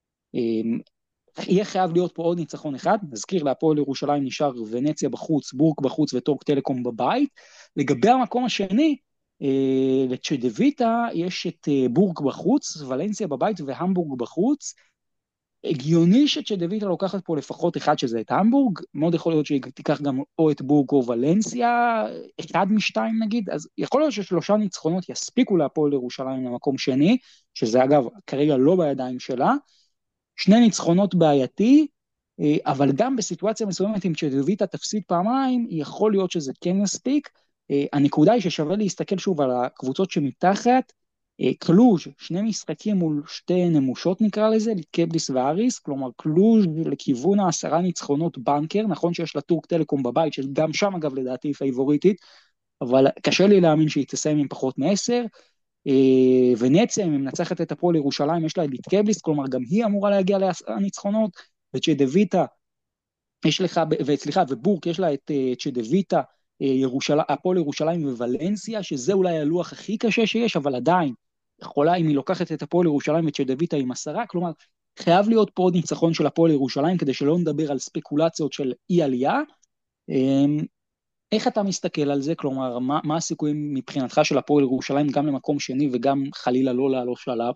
יהיה חייב להיות פה עוד ניצחון אחד, נזכיר להפועל ירושלים נשאר ונציה בחוץ, בורג בחוץ וטורק טלקום בבית. לגבי המקום השני, לצ'דוויטה יש את בורג בחוץ, ולנסיה בבית והמבורג בחוץ, הגיוני שצ'דוויטה לוקחת פה לפחות אחד שזה את המבורג, מאוד יכול להיות שהיא תיקח גם או את בורג או ולנסיה, אחד משתיים נגיד, אז יכול להיות ש3 ניצחונות יספיקו להפועל ירושלים למקום שני, שזה אגב כרגע לא בידיים שלה, 2 ניצחונות בעייתי, אבל גם בסיטואציה מסוימת אם צ'דוויטה תפסיד פעמיים, יכול להיות שזה כן יספיק, הנקודה היא ששווה להסתכל שוב על הקבוצות שמתחת, קלוז' 2 משחקים מול 2 נמושות נקרא לזה, ליטקבליס ואריס, כלומר קלוז' לכיוון 10 ניצחונות בנקר, נכון שיש לה טורק טלקום בבית, שגם שם אגב לדעתי היא פייבוריטית, אבל קשה לי להאמין שהיא תסיים עם פחות מ10, ונציה אם היא מנצחת את הפועל ירושלים, יש לה את ליטקבליס, כלומר גם היא אמורה להגיע לניצחונות, וצ'דוויטה, יש לך, ובורק יש לה את צ'דוויטה, הפועל ירושלים וולנסיה, שזה אולי הלוח הכי קשה שיש, אבל עדיין, יכולה, אם היא לוקחת את הפועל ירושלים ואת שדוויטה עם 10, כלומר, חייב להיות פה עוד ניצחון של הפועל ירושלים, כדי שלא נדבר על ספקולציות של אי עלייה. איך אתה מסתכל על זה? כלומר, מה הסיכויים מבחינתך של הפועל ירושלים גם למקום שני וגם חלילה לא לעלות שלב?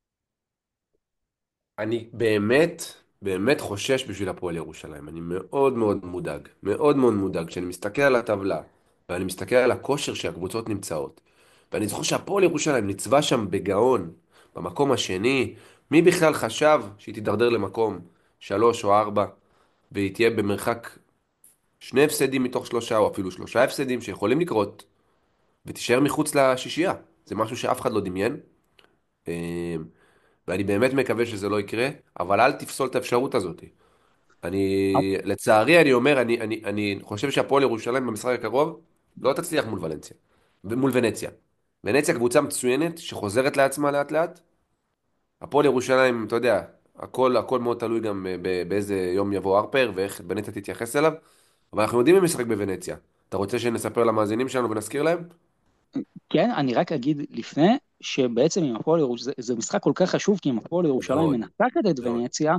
אני באמת, באמת חושש בשביל הפועל ירושלים. אני מאוד מאוד מודאג, מאוד מאוד מודאג. כשאני מסתכל על הטבלה, ואני מסתכל על הכושר שהקבוצות נמצאות, ואני זוכר שהפועל ירושלים ניצבה שם בגאון, במקום השני. מי בכלל חשב שהיא תידרדר למקום 3 או 4, והיא תהיה במרחק 2 הפסדים מתוך 3, או אפילו 3 הפסדים שיכולים לקרות, ותישאר מחוץ לשישייה. זה משהו שאף אחד לא דמיין. אה, ואני באמת מקווה שזה לא יקרה, אבל אל תפסול את האפשרות הזאת. לצערי, אני אומר, אני חושב שהפועל ירושלים במשחק הקרוב לא תצליח מול ולנסיה, ומול ונציה. ונציה קבוצה מצוינת שחוזרת לעצמה לאט לאט. הפועל ירושלים, אתה יודע, הכל מאוד תלוי גם באיזה יום יבוא הרפר ואיך ונציה תתייחס אליו, אבל אנחנו יודעים מי משחק בוונציה. אתה רוצה שנספר למאזינים שלנו ונזכיר להם?
כן, אני רק אגיד לפני, שבעצם עם הפועל ירושלים, זה משחק כל כך חשוב, כי אם הפועל ירושלים
מאוד,
מנצחת את
מאוד.
ונציה,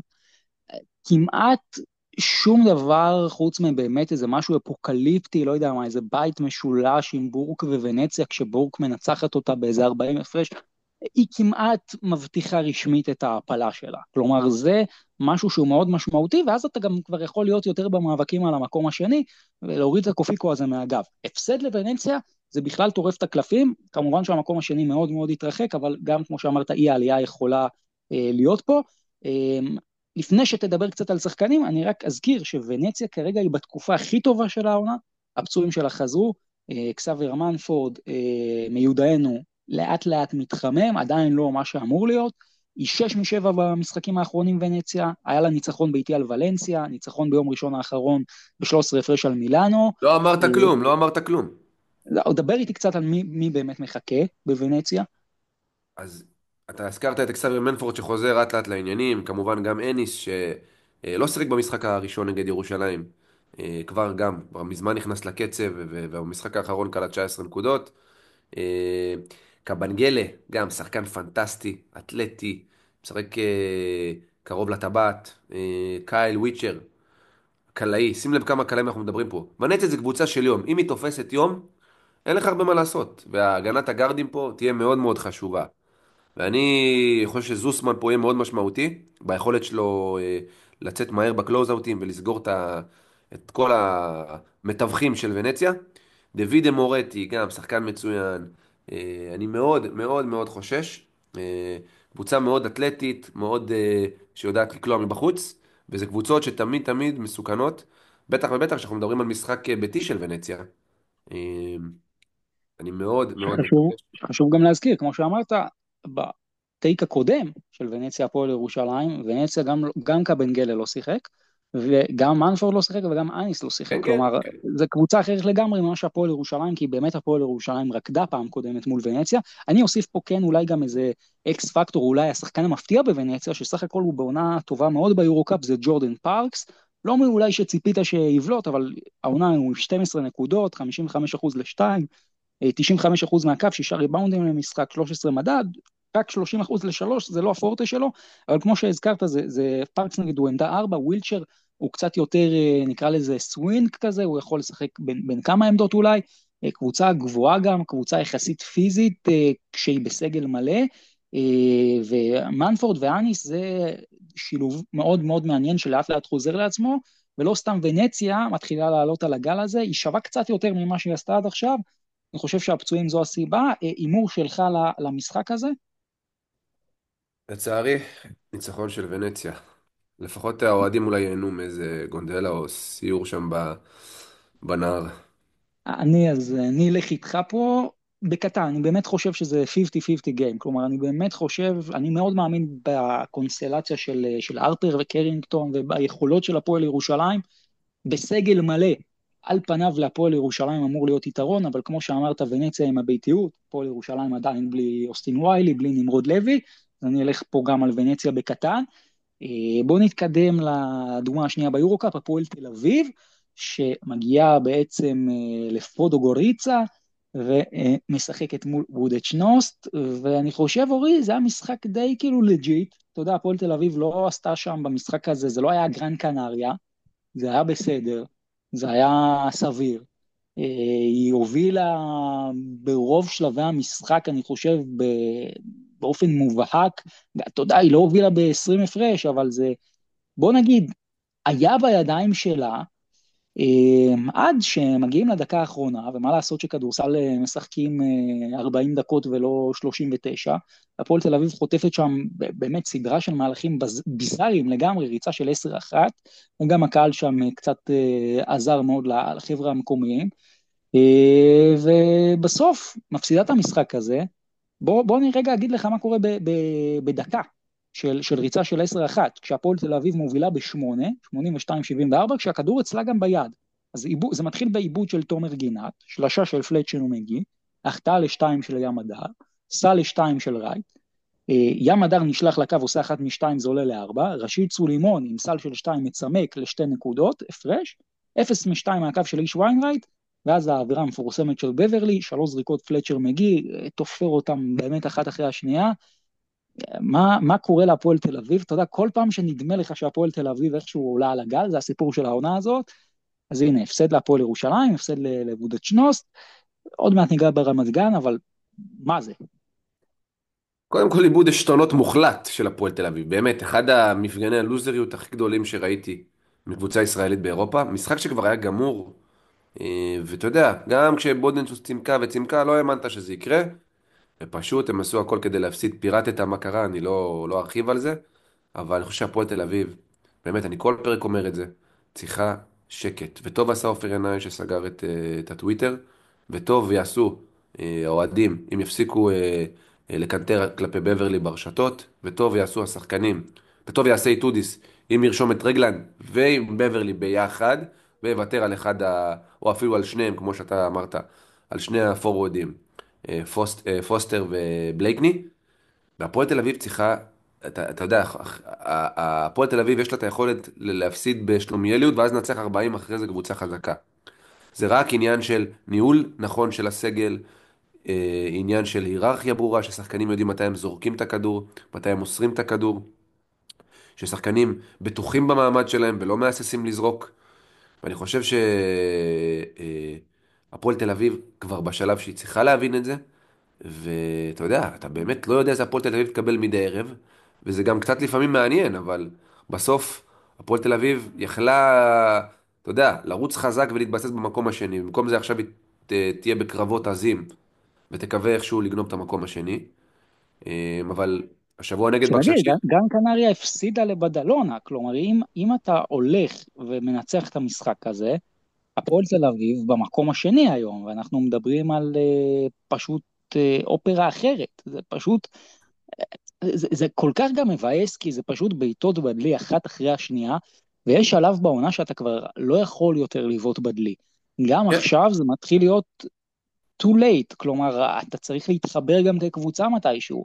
כמעט שום דבר חוץ מבאמת איזה משהו אפוקליפטי, לא יודע מה, איזה בית משולש עם בורק וונציה, כשבורק מנצחת אותה באיזה 40 הפרש, היא כמעט מבטיחה רשמית את ההפלה שלה. כלומר, זה משהו שהוא מאוד משמעותי, ואז אתה גם כבר יכול להיות יותר במאבקים על המקום השני, ולהוריד את הקופיקו הזה מהגב. הפסד לוונציה, זה בכלל טורף את הקלפים, כמובן שהמקום השני מאוד מאוד התרחק, אבל גם כמו שאמרת, אי העלייה יכולה להיות פה. לפני שתדבר קצת על שחקנים, אני רק אזכיר שוונציה כרגע היא בתקופה הכי טובה של העונה, הפצועים שלה חזרו, קסאבר מנפורד, מיודענו, לאט לאט מתחמם, עדיין לא מה שאמור להיות, היא 6 מ-7 במשחקים האחרונים ונציה, היה לה ניצחון ביתי על ולנסיה, ניצחון ביום ראשון האחרון ב-13 הפרש על מילאנו.
לא אמרת כלום, לא אמרת כלום.
דבר איתי קצת על מי באמת מחכה בוונציה.
אז אתה הזכרת את אקסלר מנפורד שחוזר לאט לאט לעניינים, כמובן גם אניס שלא שיחק במשחק הראשון נגד ירושלים, כבר מזמן נכנס לקצב, ובמשחק האחרון קלע 19 נקודות. אה, קבנגלה, גם שחקן פנטסטי, אתלטי, משחק קרוב לטבעת. קייל וויצ'ר, קלעי, שים לב כמה קלעים אנחנו מדברים פה. ונציה זה קבוצה של יום, אם היא תופסת יום, אין לך הרבה מה לעשות, והגנת הגארדים פה תהיה מאוד מאוד חשובה. ואני חושב שזוסמן פה יהיה מאוד משמעותי, ביכולת שלו לצאת מהר בקלוזאוטים ולסגור את כל המתווכים של ונציה. דוידה מורטי, גם שחקן מצוין. אני מאוד מאוד מאוד חושש. קבוצה מאוד אתלטית, מאוד שיודעת לקלוע מבחוץ, וזה קבוצות שתמיד תמיד מסוכנות, בטח ובטח שאנחנו מדברים על משחק ביתי של ונציה. אה, אני מאוד מאוד
שחשוב,
מקווה.
שחשוב גם להזכיר, כמו שאמרת, בטייק הקודם של ונציה הפועל ירושלים, ונציה גם קבנגלה לא שיחק, וגם מנפורד לא שיחק וגם אניס לא שיחק,
כן, כן,
כלומר,
כן.
זה קבוצה אחרת לגמרי ממה שהפועל ירושלים, כי באמת הפועל ירושלים רקדה פעם קודמת מול ונציה. אני אוסיף פה כן אולי גם איזה אקס פקטור, אולי השחקן המפתיע בוונציה, שסך הכל הוא בעונה טובה מאוד ביורוקאפ, זה ג'ורדן פארקס, לא מאולי שציפית שיבלוט, אבל העונה הוא 12 נקודות, 55% ל-2, 95% מהקו, 6 ריבאונדים למשחק, 13 מדד, רק 30% ל-3, זה לא הפורטה שלו, אבל כמו שהזכרת, זה פארקס נגד הוא עמדה 4, ווילצ'ר הוא קצת יותר, נקרא לזה סווינג כזה, הוא יכול לשחק בין כמה עמדות אולי, קבוצה גבוהה גם, קבוצה יחסית פיזית, כשהיא בסגל מלא, ומנפורד ואניס זה שילוב מאוד מאוד מעניין שלאט לאט חוזר לעצמו, ולא סתם ונציה מתחילה לעלות על הגל הזה, היא שווה קצת יותר ממה שהיא עשתה עד עכשיו, אני חושב שהפצועים זו הסיבה. הימור שלך למשחק הזה?
לצערי, ניצחון של ונציה. לפחות האוהדים אולי ייהנו מאיזה גונדלה או סיור שם בנהר.
אני אלך איתך פה בקטן, אני באמת חושב שזה 50-50 גיים, כלומר אני באמת חושב, אני מאוד מאמין בקונסטלציה של ארפר וקרינגטון וביכולות של הפועל ירושלים, בסגל מלא, על פניו להפועל ירושלים אמור להיות יתרון, אבל כמו שאמרת ונציה עם הביתיות, הפועל ירושלים עדיין בלי אוסטין ויילי, בלי נמרוד לוי, אז אני אלך פה גם על ונציה בקטן. בואו נתקדם לדוגמה השנייה ביורוקאפ, הפועל תל אביב, שמגיעה בעצם לפודו גוריצה, ומשחקת מול וודצ'נוסט, ואני חושב, אורי, זה היה משחק די כאילו לג'יט, אתה יודע, הפועל תל אביב לא עשתה שם במשחק הזה, זה לא היה גרן קנריה, זה היה בסדר, זה היה סביר. היא הובילה ברוב שלבי המשחק, אני חושב, באופן מובהק, אתה יודע, היא לא הובילה ב-20 הפרש, אבל זה, בוא נגיד, היה בידיים שלה, עד שמגיעים לדקה האחרונה, ומה לעשות שכדורסל משחקים 40 דקות ולא 39, הפועל תל אביב חוטפת שם באמת סדרה של מהלכים ביזאריים לגמרי, ריצה של 10-1, וגם הקהל שם קצת עזר מאוד לחבר'ה המקומיים, ובסוף מפסידה את המשחק הזה. בוא אני רגע אגיד לך מה קורה בדקה של ריצה של 10-1, כשהפועל תל אביב מובילה ב-8, 82-74, כשהכדור אצלה גם ביד. אז זה מתחיל בעיבוד של תומר גינת, שלשה של פלצ'ן ומגי, החטאה ל-2 של ים הדר, סל ל-2 של רייט, ים הדר נשלח לקו, עושה 1 מ-2, זה עולה ל-4, רשיד סולימון עם סל של 2 מצמק ל-2 נקודות, הפרש, 0 מ-2 מהקו של איש ויינרייט, ואז העבירה המפורסמת של בברלי, 3 זריקות פלצ'ר מגי, תופר אותם באמת אחת אחרי השנייה. מה קורה להפועל תל אביב? אתה יודע, כל פעם שנדמה לך שהפועל תל אביב איכשהו עולה על הגל, זה הסיפור של העונה הזאת, אז הנה, הפסד להפועל ירושלים, הפסד לבודדשנוסט, עוד מעט ניגע ברמת גן, אבל מה זה?
קודם כל איבוד עשתונות מוחלט של הפועל תל אביב, באמת, אחד המפגני הלוזריות הכי גדולים שראיתי מקבוצה ישראלית באירופה, משחק שכבר היה גמור, ואתה יודע, גם כשבודנצ'וס צימקה וצימקה, לא האמנת שזה יקרה, ופשוט הם עשו הכל כדי להפסיד, פירטת מה קרה, אני לא ארחיב על זה, אבל אני חושב שהפועל תל אביב, באמת, אני כל פרק אומר את זה, צריכה שקט. וטוב עשה עופר ינאי שסגר את הטוויטר, וטוב יעשו האוהדים, אם יפסיקו לקנטר כלפי בברלי ברשתות, וטוב יעשו השחקנים, וטוב יעשה איתודיס, אם ירשום את רגלן ועם בברלי ביחד, ויוותר על או אפילו על שניהם, כמו שאתה אמרת, על שני הפורוודים, פוסטר ובלייקני, והפועל תל אביב צריכה, אתה יודע, הפועל תל אביב יש לה את היכולת להפסיד בשלומיאליות, ואז נצח 40 אחרי זה קבוצה חזקה. זה רק עניין של ניהול נכון של הסגל, עניין של היררכיה ברורה, ששחקנים יודעים מתי הם זורקים את הכדור, מתי הם מוסרים את הכדור, ששחקנים בטוחים במעמד שלהם ולא מהססים לזרוק. ואני חושב שהפועל תל אביב כבר בשלב שהיא צריכה להבין את זה, ואתה יודע, אתה באמת לא יודע איזה הפועל תל אביב תקבל מדי ערב, וזה גם קצת לפעמים מעניין, אבל בסוף הפועל תל אביב יכלה, אתה יודע, לרוץ חזק ולהתבסס במקום השני. במקום זה עכשיו היא תהיה בקרבות עזים, ותקווה איכשהו לגנוב את המקום השני. אבל השבוע נגד
שנגיד,
בקששי,
גם קנריה הפסידה לבדלונה, כלומר, אם אתה הולך ומנצח את המשחק הזה, הפועל תל אביב במקום השני היום, ואנחנו מדברים על פשוט אופרה אחרת, זה פשוט, זה כל כך גם מבאס, כי זה פשוט בעיטות בדלי אחת אחרי השנייה, ויש שלב בעונה שאתה כבר לא יכול יותר לבעוט בדלי. גם
כן,
עכשיו זה מתחיל להיות too late, כלומר, אתה צריך להתחבר גם כקבוצה מתישהו.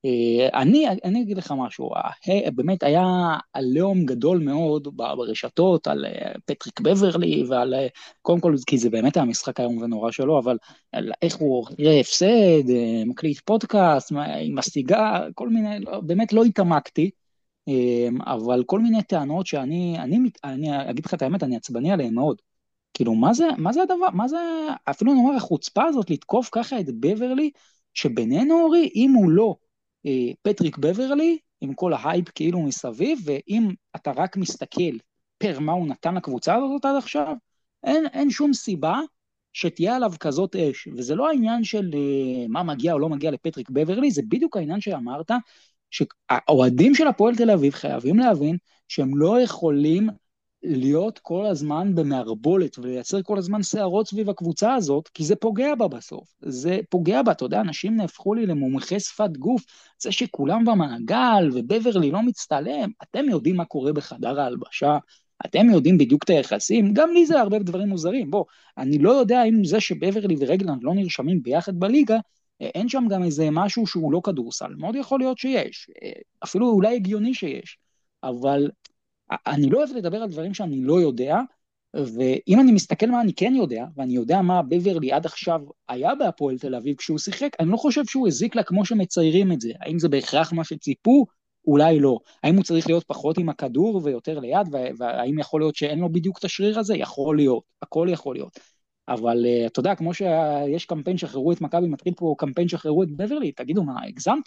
אני אגיד לך משהו, באמת היה עליהום גדול מאוד ברשתות על פטריק בברלי ועל, קודם כל, כי זה באמת היה משחק איום ונורא שלו, אבל על איך הוא אחרי הפסד, מקליט פודקאסט עם הסיגר, כל מיני, באמת לא התעמקתי, אבל כל מיני טענות אני אגיד לך את האמת, אני עצבני עליהן מאוד. כאילו, מה זה הדבר, מה זה, אפילו נאמר החוצפה הזאת לתקוף ככה את בברלי, שבינינו אורי, אם הוא לא פטריק בברלי, עם כל ההייפ כאילו מסביב, ואם אתה רק מסתכל פר מה הוא נתן לקבוצה הזאת עד עכשיו, אין שום סיבה שתהיה עליו כזאת אש, וזה לא העניין של מה מגיע או לא מגיע לפטריק בברלי, זה בדיוק העניין שאמרת, שהאוהדים של הפועל תל אביב חייבים להבין שהם לא יכולים להיות כל הזמן במערבולת ולייצר כל הזמן שערות סביב הקבוצה הזאת, כי זה פוגע בה בסוף. זה פוגע בה, אתה יודע, אנשים נהפכו לי למומחי שפת גוף, זה שכולם במעגל ובברלי לא מצטלם, אתם יודעים מה קורה בחדר ההלבשה, אתם יודעים בדיוק את היחסים, גם לי זה הרבה דברים מוזרים, בוא, אני לא יודע אם זה שבברלי ורגלנד לא נרשמים ביחד בליגה, אין שם גם איזה משהו שהוא לא כדורסל, מאוד יכול להיות שיש, אפילו אולי הגיוני שיש, אבל אני לא אוהב לדבר על דברים שאני לא יודע, ואם אני מסתכל מה אני כן יודע, ואני יודע מה בברלי עד עכשיו היה בהפועל תל אביב כשהוא שיחק, אני לא חושב שהוא הזיק לה כמו שמציירים את זה. האם זה בהכרח מה שציפו? אולי לא. האם הוא צריך להיות פחות עם הכדור ויותר ליד, והאם יכול להיות שאין לו בדיוק את השריר הזה? יכול להיות, הכל יכול להיות. אבל אתה יודע, כמו שיש קמפיין שחררו את מכבי, מתחיל פה קמפיין שחררו את בברלי, תגידו מה, הגזמתם?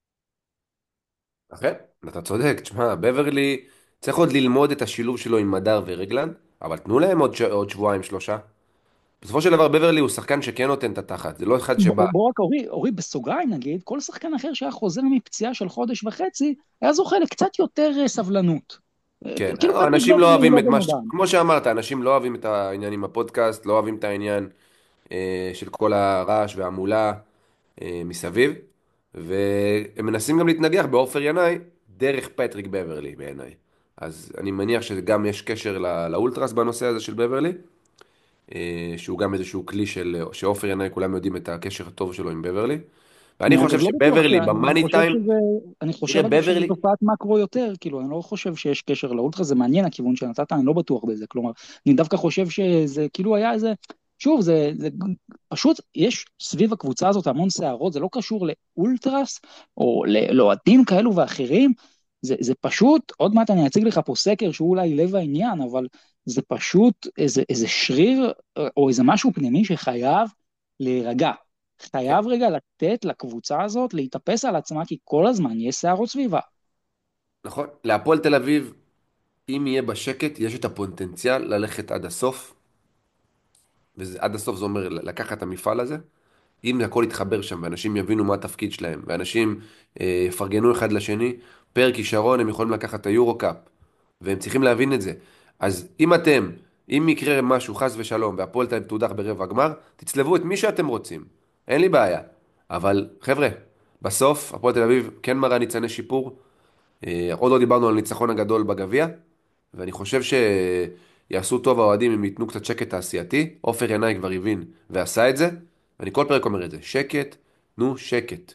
אכן, אתה צודק. תשמע, בברלי צריך עוד ללמוד את השילוב שלו עם מדר ורגלנד, אבל תנו להם עוד שבועיים, שלושה. בסופו של דבר בברלי הוא שחקן שכן נותן את התחת, זה לא אחד שבא.
בוא רק אורי בסוגריים נגיד, כל שחקן אחר שהיה חוזר מפציעה של חודש וחצי, היה זוכה לקצת יותר סבלנות.
כן,
כאילו
אנשים לא
בברלי הוא
אוהבים
לא
את
בן
מה
אדם.
כמו שאמרת, אנשים לא אוהבים את העניין עם הפודקאסט, לא אוהבים את העניין של כל הרעש וההמולה מסביב, והם מנסים גם להתנגח בעופר ינאי דרך פטריק בברלי בעיניי. אז אני מניח שגם יש קשר לאולטרס בנושא הזה של בברלי, שהוא גם איזשהו כלי שעופר ינאי, כולם יודעים את הקשר הטוב שלו עם בברלי. ואני
אני
חושב
אגב לא בטוח,
שבברלי
אני
במאני
חושב
טיים,
שזה, אני
תראה
חושב אגב שזה
בברלי,
תופעת מקרו יותר, כאילו אני לא חושב שיש קשר לאולטרה, זה מעניין הכיוון שנתת, אני לא בטוח בזה, כלומר, אני דווקא חושב שזה כאילו היה איזה, שוב, זה פשוט, יש סביב הקבוצה הזאת המון שערות, זה לא קשור לאולטרס, או לאוהדים כאלו ואחרים, זה פשוט, עוד מעט אני אציג לך פה סקר שהוא אולי לב העניין, אבל זה פשוט איזה שריר, או איזה משהו פנימי שחייב להירגע.
כן,
חייב רגע לתת לקבוצה הזאת להתאפס על עצמה, כי כל הזמן יש שערות סביבה.
נכון, להפועל תל אביב, אם יהיה בשקט, יש את הפוטנציאל ללכת עד הסוף, ועד הסוף זה אומר לקחת את המפעל הזה. אם הכל יתחבר שם, ואנשים יבינו מה התפקיד שלהם, ואנשים יפרגנו אחד לשני, פר כישרון הם יכולים לקחת את היורו-קאפ, והם צריכים להבין את זה. אז אם יקרה משהו, חס ושלום, והפועל תל אביב תודח ברבע גמר, תצלבו את מי שאתם רוצים, אין לי בעיה. אבל חבר'ה, בסוף הפועל תל אביב כן מראה ניצני שיפור. עוד לא דיברנו על הניצחון הגדול בגביע, ואני חושב שיעשו טוב האוהדים אם ייתנו קצת שקט תעשייתי. עופר ינאי כבר הבין ועשה את זה, ואני כל פרק אומר את זה, שקט, תנו שקט.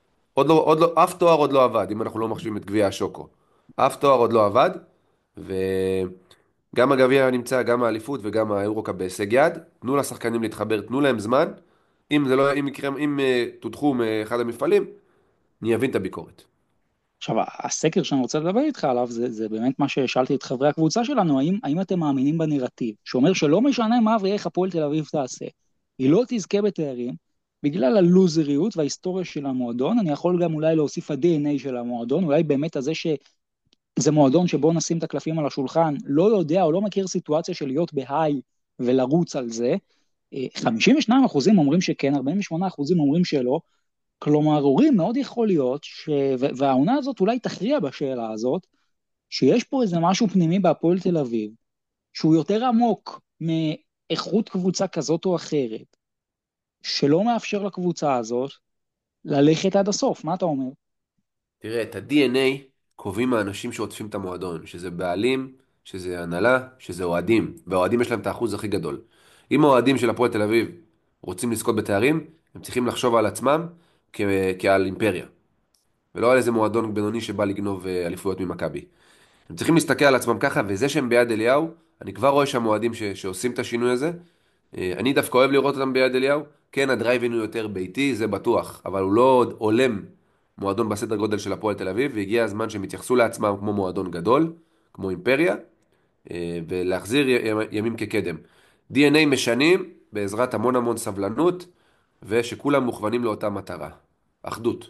אף תואר עוד לא עבד, אם אנחנו לא מחשיבים את גביע השוקו. אף תואר עוד לא עבד, וגם הגביע נמצא, גם האליפות וגם האירוקאפ בהישג יד. תנו לשחקנים להתחבר, תנו להם זמן. אם זה לא, אם יקרה, אם תודחו מאחד המפעלים, אני אבין את הביקורת.
עכשיו, הסקר שאני רוצה לדבר איתך עליו, זה באמת מה ששאלתי את חברי הקבוצה שלנו, האם אתם מאמינים בנרטיב, שאומר שלא משנה מה ואיך הפועל תל אביב תעשה, היא לא תזכה בתארים, בגלל הלוזריות וההיסטוריה של המועדון, אני יכול גם אולי להוסיף ה-DNA של המועדון, אולי באמת הזה שזה מועדון שבו נשים את הקלפים על השולחן, לא יודע או לא מכיר סיטואציה של להיות בהיי ולרוץ על זה, 52% אומרים שכן, 48% אומרים שלא, כלומר, הורים מאוד יכול להיות, והעונה הזאת אולי תכריע בשאלה הזאת, שיש פה איזה משהו פנימי בהפועל תל אביב, שהוא יותר עמוק מאיכות קבוצה כזאת או אחרת, שלא מאפשר לקבוצה הזאת ללכת עד הסוף, מה אתה אומר?
תראה, את ה-DNA קובעים האנשים שעוטפים את המועדון, שזה בעלים, שזה הנהלה, שזה אוהדים, והאוהדים יש להם את האחוז הכי גדול. אם האוהדים של הפועל תל אביב רוצים לזכות בתארים, הם צריכים לחשוב על עצמם כ- כעל אימפריה, ולא על איזה מועדון בינוני שבא לגנוב אליפויות ממכבי. הם צריכים להסתכל על עצמם ככה, וזה שהם ביד אליהו, אני כבר רואה שם אוהדים שעושים את השינוי הזה. אני דווקא אוהב לראות אותם ביד אליהו. כן, הדרייבין הוא יותר ביתי, זה בטוח, אבל הוא לא הולם מועדון בסדר גודל של הפועל תל אביב, והגיע הזמן שהם יתייחסו לעצמם כמו מועדון גדול, כמו אימפריה, ולהחזיר ימים כקדם. DNA משנים בעזרת המון המון סבלנות, ושכולם מוכוונים לאותה מטרה. אחדות.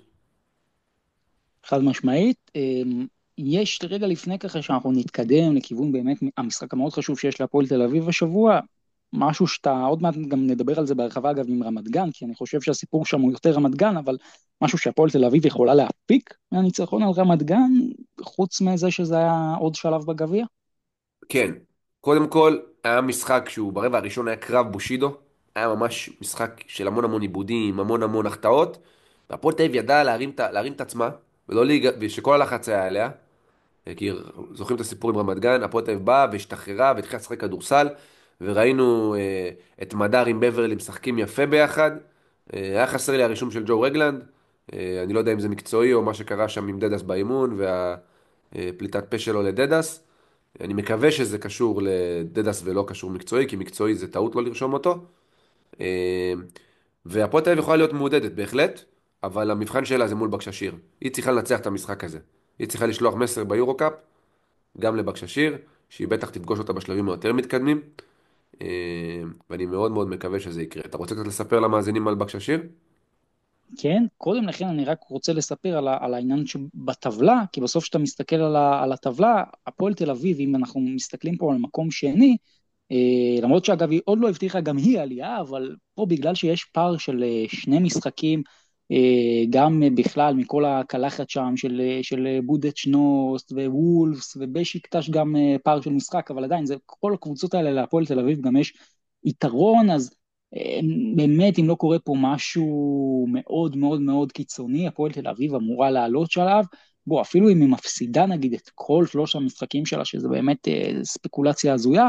חד משמעית, יש רגע לפני ככה שאנחנו נתקדם לכיוון באמת המשחק המאוד חשוב שיש להפועל תל אביב השבוע, משהו שאתה עוד מעט גם נדבר על זה בהרחבה אגב עם רמת גן, כי אני חושב שהסיפור שם הוא יותר רמת גן, אבל משהו שהפועל תל אביב יכולה להפיק מהניצחון על רמת גן, חוץ מזה שזה היה עוד שלב בגביע.
כן, קודם כל היה משחק שהוא ברבע הראשון היה קרב בושידו, היה ממש משחק של המון המון עיבודים, המון המון החטאות, והפועל תל אביב ידעה להרים את עצמה, ושכל הלחץ היה עליה, כי זוכרים את הסיפור עם רמת גן, הפועל תל אביב באה והשתחררה והתחילה לשחק כדורסל, וראינו את מדר עם בברלי משחקים יפה ביחד. היה חסר לי הרישום של ג'ו רגלנד, אני לא יודע אם זה מקצועי או מה שקרה שם עם דדס באימון והפליטת פה שלו לדדס. אני מקווה שזה קשור לדדס ולא קשור מקצועי, כי מקצועי זה טעות לא לרשום אותו. אה, והפועל תל אביב יכולה להיות מעודדת בהחלט, אבל המבחן שלה זה מול בקששיר. היא צריכה לנצח את המשחק הזה. היא צריכה לשלוח מסר ביורו-קאפ, גם לבקששיר, שהיא בטח תפגוש אותה בשלבים היותר מתקדמים, אה, ואני מאוד מאוד מקווה שזה יקרה. אתה רוצה קצת לספר למאזינים על בקששיר?
כן, קודם לכן אני רק רוצה לספר על העניין שבטבלה, כי בסוף כשאתה מסתכל על הטבלה, הפועל תל אביב, אם אנחנו מסתכלים פה על מקום שני, למרות שאגב היא עוד לא הבטיחה גם היא עלייה, אבל פה בגלל שיש פער של שני משחקים, גם בכלל מכל הקלחת שם של בודדשנוסט ווולפס ובשיקטש גם פער של משחק, אבל עדיין זה כל הקבוצות האלה להפועל תל אביב גם יש יתרון, אז באמת אם לא קורה פה משהו מאוד מאוד מאוד קיצוני, הפועל תל אביב אמורה לעלות שלב, בוא אפילו אם היא מפסידה נגיד את כל שלוש המשחקים שלה, שזה באמת ספקולציה הזויה,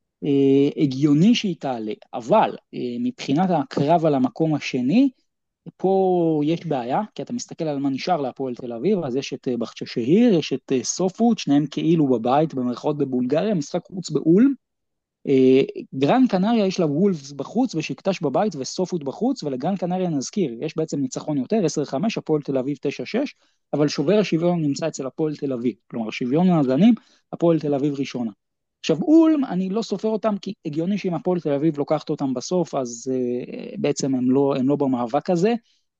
הגיוני שהיא תעלה, אבל מבחינת הקרב על המקום השני, פה יש בעיה, כי אתה מסתכל על מה נשאר להפועל תל אביב, אז יש את בכצ'שהיר, יש את סופוט, שניהם כאילו בבית, במרכאות בבולגריה, משחק חוץ באולם, גרן קנריה יש לה וולפס בחוץ ושקטש בבית וסופוט בחוץ, ולגרן קנריה נזכיר, יש בעצם ניצחון יותר, 10-5, הפועל תל אביב 9-6, אבל שובר השוויון נמצא אצל הפועל תל אביב, כלומר שוויון המאזנים, הפועל תל אביב ראשונה. עכשיו אולם, אני לא סופר אותם, כי הגיוני שאם הפועל תל אביב לוקחת אותם בסוף, אז בעצם הם לא במאבק הזה.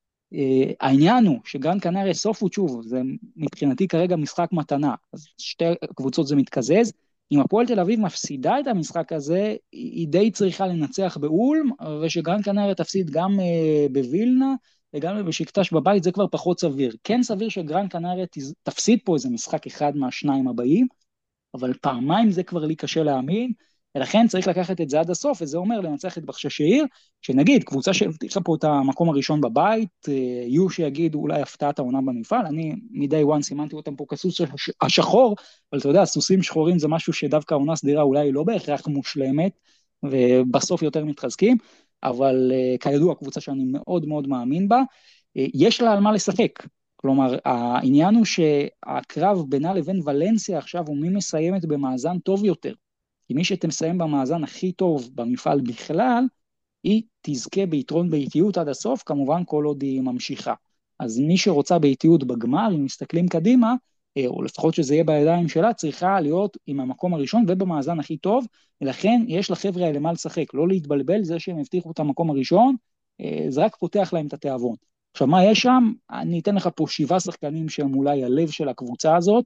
העניין הוא שגרן קנריה סופוט, שוב, זה מבחינתי כרגע משחק מתנה, אז שתי קבוצות זה מתקזז, אם הפועל תל אביב מפסידה את המשחק הזה, היא די צריכה לנצח באולם, ושגרן קנריה תפסיד גם בווילנה, וגם בשקטש בבית, זה כבר פחות סביר. כן סביר שגרן קנריה תפסיד פה איזה משחק אחד מהשניים הבאים, אבל פעמיים זה כבר לי קשה להאמין, ולכן צריך לקחת את זה עד הסוף, וזה אומר לנצח את בכצ'שהיר, שנגיד, קבוצה שהבטיחה פה את המקום הראשון בבית, יהיו שיגידו אולי הפתעת העונה במפעל, אני מדי וואן סימנתי אותם פה כסוס השחור, אבל אתה יודע, סוסים שחורים זה משהו שדווקא העונה סדירה אולי לא בהכרח מושלמת, ובסוף יותר מתחזקים, אבל כידוע, קבוצה שאני מאוד מאוד מאמין בה, יש לה על מה לשחק, כלומר, העניין הוא שהקרב בינה לבין ולנסיה עכשיו הוא מי מסיימת במאזן טוב יותר. כי מי שתסיים במאזן הכי טוב במפעל בכלל, היא תזכה ביתרון באיטיות עד הסוף, כמובן כל עוד היא ממשיכה. אז מי שרוצה באיטיות בגמר, אם מסתכלים קדימה, או לפחות שזה יהיה בידיים שלה, צריכה להיות עם המקום הראשון ובמאזן הכי טוב, ולכן יש לחבר'ה האלה מה לשחק, לא להתבלבל, זה שהם הבטיחו את המקום הראשון, זה רק פותח להם את התיאבון. עכשיו, מה יש שם? אני אתן לך פה 7 שחקנים שהם אולי הלב של הקבוצה הזאת,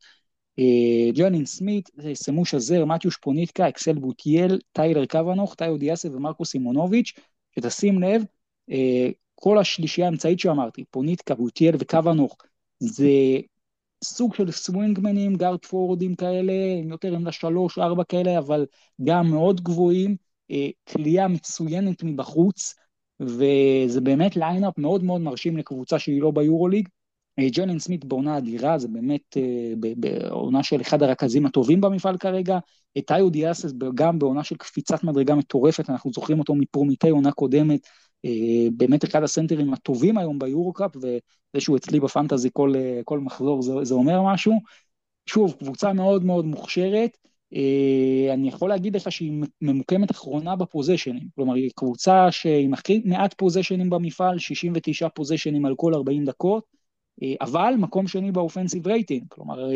ג'לן סמית, סמו שזר, מתיוש פוניטקה, אקסל בוטיאל, טיילר קוונוך, טאיו דיאסה ומרקו סימונוביץ', שתשים לב, כל השלישייה האמצעית שאמרתי, פוניטקה, בוטיאל וקוונוך, זה סוג של סווינגמנים, גארד פורורדים כאלה, יותר עמדה 3-4 כאלה, אבל גם מאוד גבוהים, כלייה מצוינת מבחוץ, וזה באמת ליינאפ מאוד מאוד מרשים לקבוצה שהיא לא ביורוליג. ג'לן סמית בעונה אדירה, זה באמת בעונה של אחד הרכזים הטובים במפעל כרגע, טאיו דיאסס גם בעונה של קפיצת מדרגה מטורפת, אנחנו זוכרים אותו מפרומיטי עונה קודמת, באמת אחד הסנטרים הטובים היום ביורוקאפ, וזה שהוא אצלי בפנטזי כל מחזור זה אומר משהו. שוב, קבוצה מאוד מאוד מוכשרת, אני יכול להגיד לך שהיא ממוקמת אחרונה בפוזיישנים, כלומר היא קבוצה שעם הכי מעט פוזיישנים במפעל, 69 פוזיישנים על כל 40 דקות, אבל מקום שני באופנסיב רייטינג, כלומר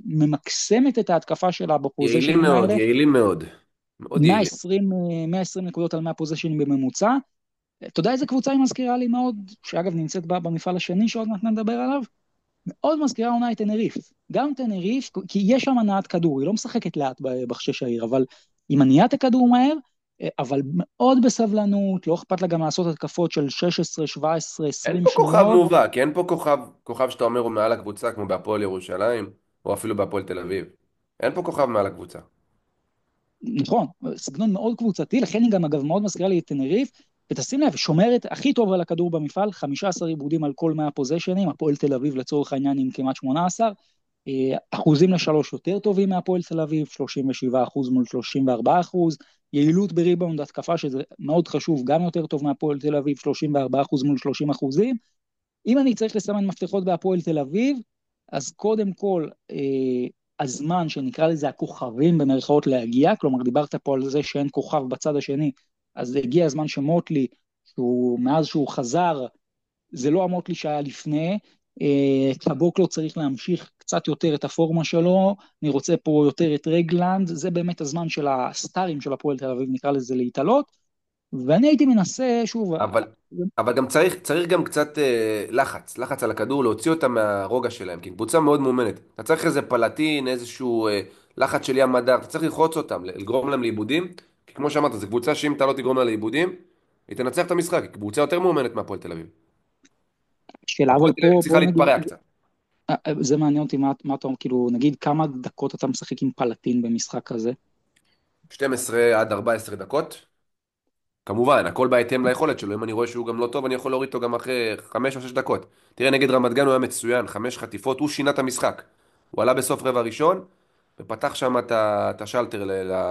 ממקסמת את ההתקפה שלה
יעילים
בפוזיישנים
מאוד,
האלה,
יעילים מאוד. מאוד יעילים.
120 נקודות על 100 פוזיישנים בממוצע. אתה יודע איזה קבוצה היא מזכירה לי מאוד, שאגב נמצאת במפעל השני שעוד מעט נדבר עליו? מאוד מזכירה עונה את טנריף, גם טנריף, כי יש שם הנעת כדור, היא לא משחקת לאט בכצ'שהיר, אבל היא מניעה את הכדור מהר, אבל מאוד בסבלנות, לא אכפת לה גם לעשות התקפות של 16, 17,
אין
20
פה כוכב
שניות.
מובהק, אין פה כוכב שאתה אומר הוא מעל הקבוצה, כמו בהפועל ירושלים, או אפילו בהפועל תל אביב. אין פה כוכב מעל הקבוצה.
נכון, סגנון מאוד קבוצתי, לכן היא גם אגב מאוד מזכירה לי את טנריף, ותשים לב, שומרת הכי טוב על הכדור במפעל, 15 עיבודים על כל 100 פוזיישנים, הפועל תל אביב לצורך העניין עם כמעט 18, אחוזים לשלוש יותר טובים מהפועל תל אביב, 37% מול 34%, יעילות בריבאונד התקפה, שזה מאוד חשוב, גם יותר טוב מהפועל תל אביב, 34% מול 30%. אם אני צריך לסמן מפתחות בהפועל תל אביב, אז קודם כל, הזמן שנקרא לזה הכוכבים במרכאות להגיע, כלומר דיברת פה על זה שאין כוכב בצד השני, אז הגיע הזמן שמוטלי, מאז שהוא חזר, זה לא המוטלי שהיה לפני, קבוקלו צריך להמשיך קצת יותר את הפורמה שלו, אני רוצה פה יותר את רגלנד, זה באמת הזמן של הסטארים של הפועל תל אביב, נקרא לזה להתעלות, ואני הייתי מנסה, שוב,
אבל, אבל גם צריך גם קצת לחץ על הכדור, להוציא אותם מהרוגע שלהם, כי קבוצה מאוד מאומנת. אתה צריך איזה פלטין, איזשהו לחץ של ים מדר, אתה צריך ללחוץ אותם, לגרום להם לאיבודים, כי כמו שאמרת, זו קבוצה שאם אתה לא תגרום לה לאיבודים, היא תנצח את המשחק, היא קבוצה יותר מאומנת מהפועל תל אביב.
שאלה, אבל
הפועל תל אביב
פה
צריכה
בוא נגיד,
להתפרע קצת.
זה מעניין אותי מה אתה אומר, כאילו, נגיד כמה דקות אתה משחק עם פלטין במשחק כזה?
12 עד 14 דקות. כמובן, הכל בהתאם ליכולת שלו, אם אני רואה שהוא גם לא טוב, אני יכול להוריד אותו גם אחרי 5 או 6 דקות. תראה, נגד רמת גן הוא היה מצוין, 5 חטיפות, הוא שינה את המשחק. הוא עלה בסוף רבע ראשון, ופתח שם את השלטר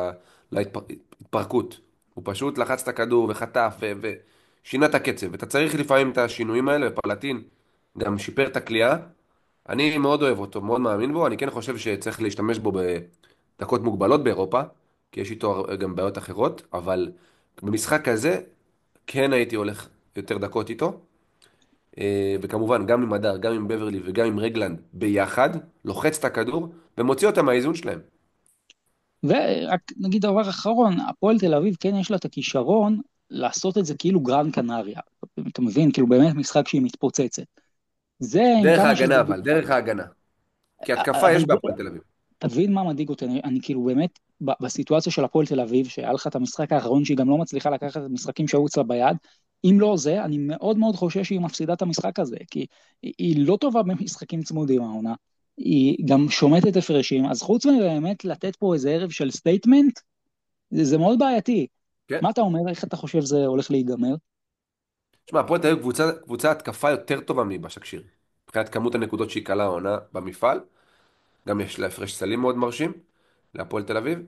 להתפרקות. הוא פשוט לחץ את הכדור וחטף ושינה את הקצב. ואתה צריך לפעמים את השינויים האלה, ופלטין גם שיפר את הכלייה. אני מאוד אוהב אותו, מאוד מאמין בו, אני כן חושב שצריך להשתמש בו בדקות מוגבלות באירופה, כי יש איתו גם בעיות אחרות, אבל במשחק כזה כן הייתי הולך יותר דקות איתו. וכמובן, גם עם הדר, גם עם בברלי וגם עם רגלנד ביחד, לוחץ את הכדור ומוציא אותם מהאיזון שלהם.
ורק נגיד דבר אחרון, הפועל תל אביב כן יש לה את הכישרון לעשות את זה כאילו גרן קנריה. אתה מבין? כאילו באמת משחק שהיא מתפוצצת. זה עם
דרך
כמה שזה...
ההגנה אבל, דרך ההגנה. כי התקפה
אבל
יש בהפועל תל אביב.
תבין מה מדאיג אותי, אני כאילו באמת, בסיטואציה של הפועל תל אביב, שהיה לך את המשחק האחרון שהיא גם לא מצליחה לקחת את המשחקים שהיו אצלה ביד, אם לא זה, אני מאוד מאוד חושש שהיא מפסידה את המשחק הזה, כי היא לא טובה במשחקים צמודים העונה, היא גם שומטת הפרשים, אז חוץ מבאמת לתת פה איזה ערב של סטייטמנט, זה מאוד בעייתי.
כן.
מה אתה אומר, איך אתה חושב זה הולך להיגמר?
תשמע, הפועל תל אביב קבוצה התקפה יותר טובה מבשקשיר. מבחינת כמות הנקודות שהיא קלה העונה במפעל, גם יש לה הפרש סלים מאוד מרשים, להפועל תל אביב.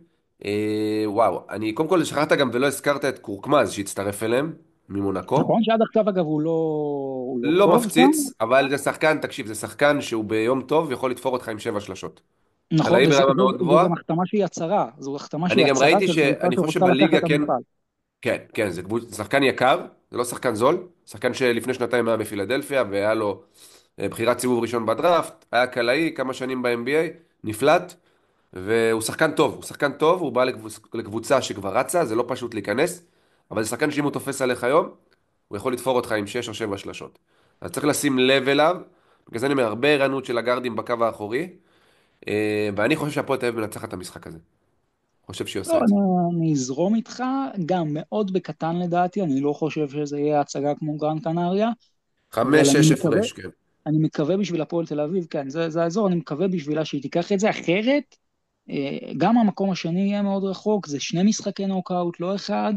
וואו, אני קודם כל שכחת גם ולא הזכרת את קורקמז שהצטרף אליהם ממונקו.
נכון שעד עכשיו אגב הוא לא
לא
טוב שם,
מפציץ, אבל זה שחקן, תקשיב, זה שחקן שהוא ביום טוב יכול לתפור אותך עם 7 שלשות.
נכון,
קלעי ברמה מאוד
זו
גבוהה.
גם החתמה שהיא הצהרה, זו החתמה
אני
שהיא
גם
הצהרה
ראיתי
של קבוצה
שאני חושב
שרוצה לקחת
שבליגה
את
כן,
המפעל.
כן, כן, זה שחקן יקר, זה לא שחקן זול, שחקן שלפני שנתיים היה בפילדלפיה והיה לו בחירת סיבוב ראשון בדראפט, היה קלעי כמה שנים ב-NBA, נפלט, והוא שחקן טוב, הוא שחקן טוב, הוא בא לקבוצה שכבר רצה, זה לא פשוט להיכנס, אבל זה שחקן שאם הוא תופס עליך היום, הוא יכול לתפור אותך עם 6 או 7 שלשות. אז צריך לשים לב אליו, בגלל זה אני אומר, הרבה ערנות של הגארדים בקו האחורי, ואני חושב שהפועל תל אביב מנצחת את המשחק הזה. חושב שהיא
לא,
עושה את זה.
אני אזרום איתך, גם מאוד בקטן לדעתי, אני לא חושב שזה יהיה הצגה כמו גרן קנריה, אבל
5-6 הפרש, כן.
אני מקווה בשביל הפועל תל אביב, כן, זה האזור, אני מקווה בשבילה שהיא תיקח את זה, אחרת, גם המקום השני יהיה מאוד רחוק, זה שני משחקי נוקאוט, לא אחד,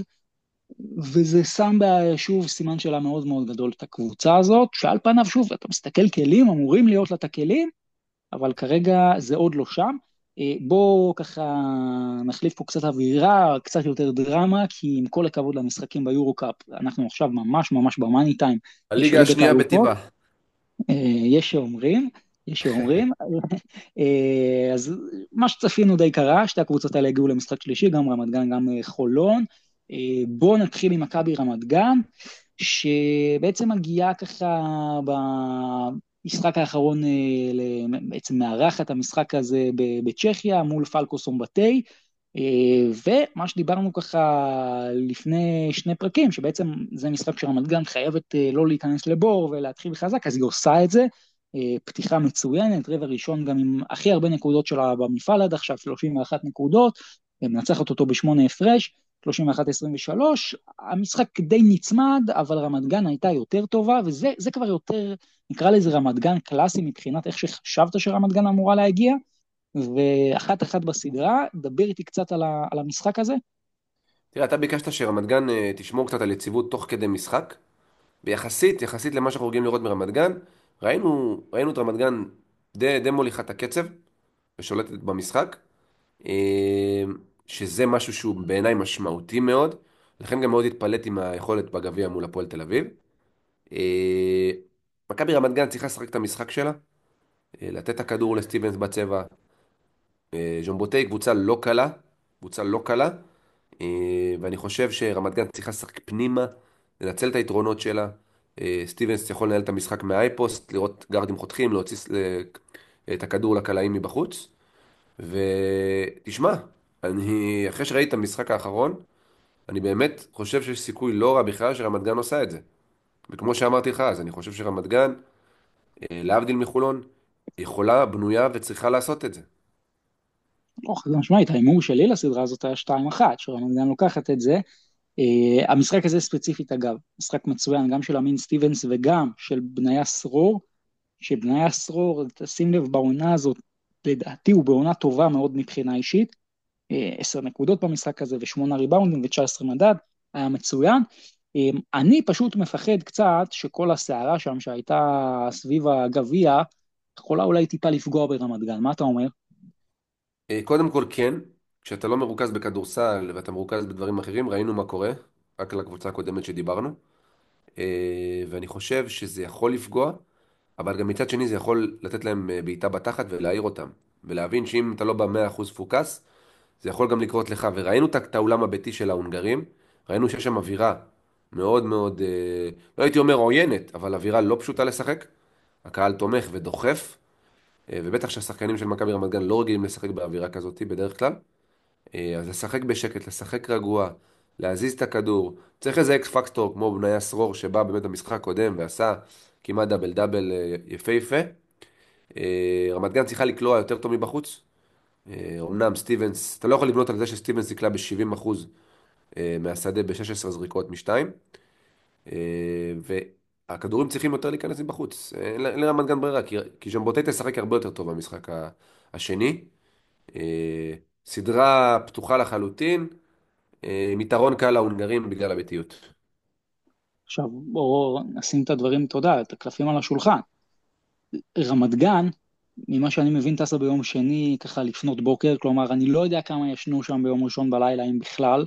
וזה שם שוב סימן שאלה מאוד מאוד גדול את הקבוצה הזאת, שעל פניו שוב, אתה מסתכל כלים, אמורים להיות לה את הכלים, אבל כרגע זה עוד לא שם. בואו ככה נחליף פה קצת אווירה, קצת יותר דרמה, כי עם כל הכבוד למשחקים ביורו-קאפ, אנחנו עכשיו ממש ממש במאני טיים של
הליגה
ליגת
השנייה
האלופות,
בטבעה.
יש שאומרים, יש שאומרים, אז מה שצפינו די קרה, שתי הקבוצות האלה הגיעו למשחק שלישי, גם רמת גן, גם חולון. בואו נתחיל עם מכבי רמת גן, שבעצם מגיעה ככה במשחק האחרון, בעצם מארחת המשחק הזה בצ'כיה מול פלקו סומבטי, ומה שדיברנו ככה לפני שני פרקים, שבעצם זה משחק שרמת גן חייבת לא להיכנס לבור ולהתחיל חזק, אז היא עושה את זה, פתיחה מצוינת, רבע ראשון גם עם הכי הרבה נקודות שלה במפעל עד עכשיו, 31 נקודות, מנצחת אותו בשמונה הפרש, 31-23, המשחק די נצמד, אבל רמת גן הייתה יותר טובה, וזה כבר יותר, נקרא לזה רמת גן קלאסי מבחינת איך שחשבת שרמת גן אמורה להגיע, ואחת אחת בסדרה, דבר איתי קצת על המשחק הזה.
תראה, אתה ביקשת שרמת גן תשמור קצת על יציבות תוך כדי משחק, ויחסית למה שאנחנו רגילים לראות מרמת גן, ראינו את רמת גן די מוליכה את הקצב, ושולטת במשחק, אה, שזה משהו שהוא בעיניי משמעותי מאוד, לכן גם מאוד התפלאתי מהיכולת בגביע מול הפועל תל אביב. אה, מכבי רמת גן צריכה לשחק את המשחק שלה, לתת את הכדור לסטיבנס בצבע, ז'ומבוטה היא קבוצה לא קלה, קבוצה לא קלה, ואני חושב שרמת גן צריכה לשחק פנימה, לנצל את היתרונות שלה. סטיבנס יכול לנהל את המשחק מהאייפוסט, לראות גארדים חותכים, להוציא את הכדור לקלעים מבחוץ. ותשמע, אחרי שראיתי את המשחק האחרון, אני באמת חושב שיש סיכוי לא רע בכלל שרמת גן עושה את זה. וכמו שאמרתי לך אז, אני חושב שרמת גן, להבדיל מחולון, יכולה, בנויה וצריכה לעשות את זה.
לא, חד משמעית, ההימור שלי לסדרה הזאת היה 2-1, שרמת גן לוקחת את זה. המשחק הזה ספציפית אגב, משחק מצוין גם של אמין סטיבנס וגם של בניה סרור, שבניה סרור, תשים לב בעונה הזאת, לדעתי הוא בעונה טובה מאוד מבחינה אישית, 10 נקודות במשחק הזה ו8 ריבאונדים ו19 מדד, היה מצוין. אני פשוט מפחד קצת שכל הסערה שם שהייתה סביב הגביע, יכולה אולי טיפה לפגוע ברמת גן, מה אתה אומר?
קודם כל כן, כשאתה לא מרוכז בכדורסל ואתה מרוכז בדברים אחרים, ראינו מה קורה, רק לקבוצה הקודמת שדיברנו, ואני חושב שזה יכול לפגוע, אבל גם מצד שני זה יכול לתת להם בעיטה בתחת ולהעיר אותם, ולהבין שאם אתה לא ב-100% פוקס, זה יכול גם לקרות לך, וראינו את האולם הביתי של ההונגרים, ראינו שיש שם אווירה מאוד מאוד, לא הייתי אומר עוינת, אבל אווירה לא פשוטה לשחק, הקהל תומך ודוחף, ובטח שהשחקנים של מכבי רמת גן לא רגילים לשחק באווירה כזאת בדרך כלל, אז לשחק בשקט, לשחק רגוע, להזיז את הכדור, צריך איזה אקס פקטור כמו בניה סרור שבא באמת במשחק הקודם ועשה כמעט דאבל דאבל יפהפה. רמת גן צריכה לקלוע יותר טוב מבחוץ, אמנם סטיבנס, אתה לא יכול לבנות על זה שסטיבנס יקלע ב-70% מהשדה ב-16 זריקות משתיים, והכדורים צריכים יותר להיכנס מבחוץ. אין לרמת גן ברירה, כי ז'מבוטי תשחק הרבה יותר טוב במשחק השני. סדרה פתוחה לחלוטין, עם יתרון קל להונגרים בגלל הביתיות.
עכשיו בואו נשים את הדברים, תודה, את הקלפים על השולחן. רמת גן, ממה שאני מבין, טסה ביום שני ככה לפנות בוקר, כלומר אני לא יודע כמה ישנו שם ביום ראשון בלילה, אם בכלל.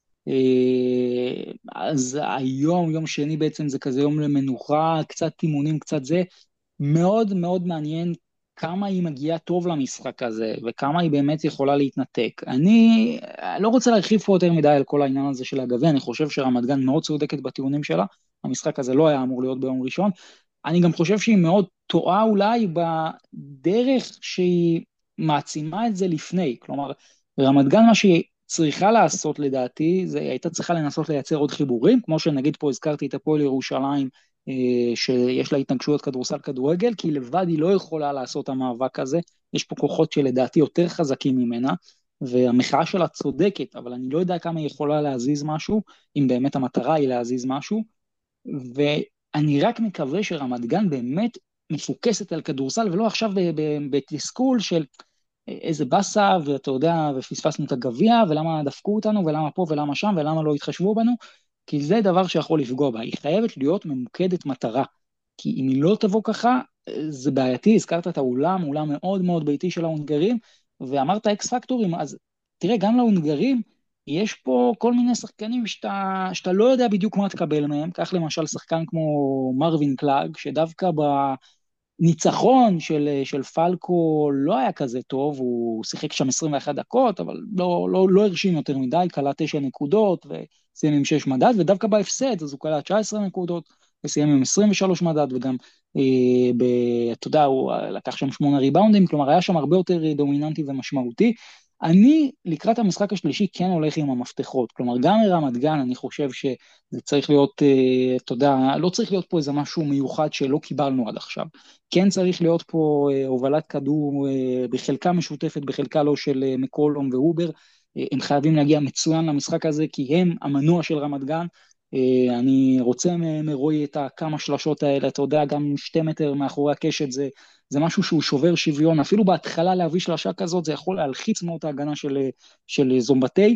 אז היום, יום שני בעצם זה כזה יום למנוחה, קצת אימונים, קצת זה. מאוד מאוד מעניין כמה היא מגיעה טוב למשחק הזה, וכמה היא באמת יכולה להתנתק. אני לא רוצה להרחיב פה יותר מדי על כל העניין הזה של הגביע, אני חושב שרמת גן מאוד צודקת בטיעונים שלה, המשחק הזה לא היה אמור להיות ביום ראשון, אני גם חושב שהיא מאוד טועה אולי בדרך שהיא מעצימה את זה לפני, כלומר, רמת גן מה שהיא צריכה לעשות לדעתי, זה הייתה צריכה לנסות לייצר עוד חיבורים, כמו שנגיד פה הזכרתי את הפועל ירושלים, שיש לה התנגשויות כדורסל כדורגל, כי לבד היא לא יכולה לעשות המאבק הזה, יש פה כוחות שלדעתי יותר חזקים ממנה, והמחאה שלה צודקת, אבל אני לא יודע כמה היא יכולה להזיז משהו, אם באמת המטרה היא להזיז משהו, ואני רק מקווה שרמת גן באמת מפוקסת על כדורסל, ולא עכשיו בתסכול של איזה באסה, ואתה יודע, ופספסנו את הגביע, ולמה דפקו אותנו, ולמה פה ולמה שם, ולמה לא התחשבו בנו, כי זה דבר שיכול לפגוע בה, היא חייבת להיות ממוקדת מטרה, כי אם היא לא תבוא ככה, זה בעייתי, הזכרת את האולם, אולם מאוד מאוד ביתי של ההונגרים, ואמרת אקס פקטורים, אז תראה, גם להונגרים, יש פה כל מיני שחקנים שאתה לא יודע בדיוק מה תקבל מהם, כך למשל שחקן כמו מרווין קלאג, שדווקא ניצחון של פלקו לא היה כזה טוב, הוא שיחק שם 21 דקות, אבל לא הרשים יותר מדי, קלע 9 נקודות וסיים עם 6 מדד, ודווקא בהפסד, אז הוא קלע 19 נקודות וסיים עם 23 מדד, וגם, אתה יודע, הוא לקח שם 8 ריבאונדים, כלומר היה שם הרבה יותר דומיננטי ומשמעותי. אני לקראת המשחק השלישי כן הולך עם המפתחות, כלומר גם מרמת גן אני חושב שזה צריך להיות, אתה יודע, לא צריך להיות פה איזה משהו מיוחד שלא קיבלנו עד עכשיו. כן צריך להיות פה הובלת כדור בחלקה משותפת, בחלקה לא של מקולום והובר, הם חייבים להגיע מצוין למשחק הזה, כי הם המנוע של רמת גן, אני רוצה מרואי את הכמה שלשות האלה, אתה יודע, גם 2 מטר מאחורי הקשת, זה משהו שהוא שובר שוויון, אפילו בהתחלה להביא שלשה כזאת, זה יכול להלחיץ מאוד ההגנה של זומבטי,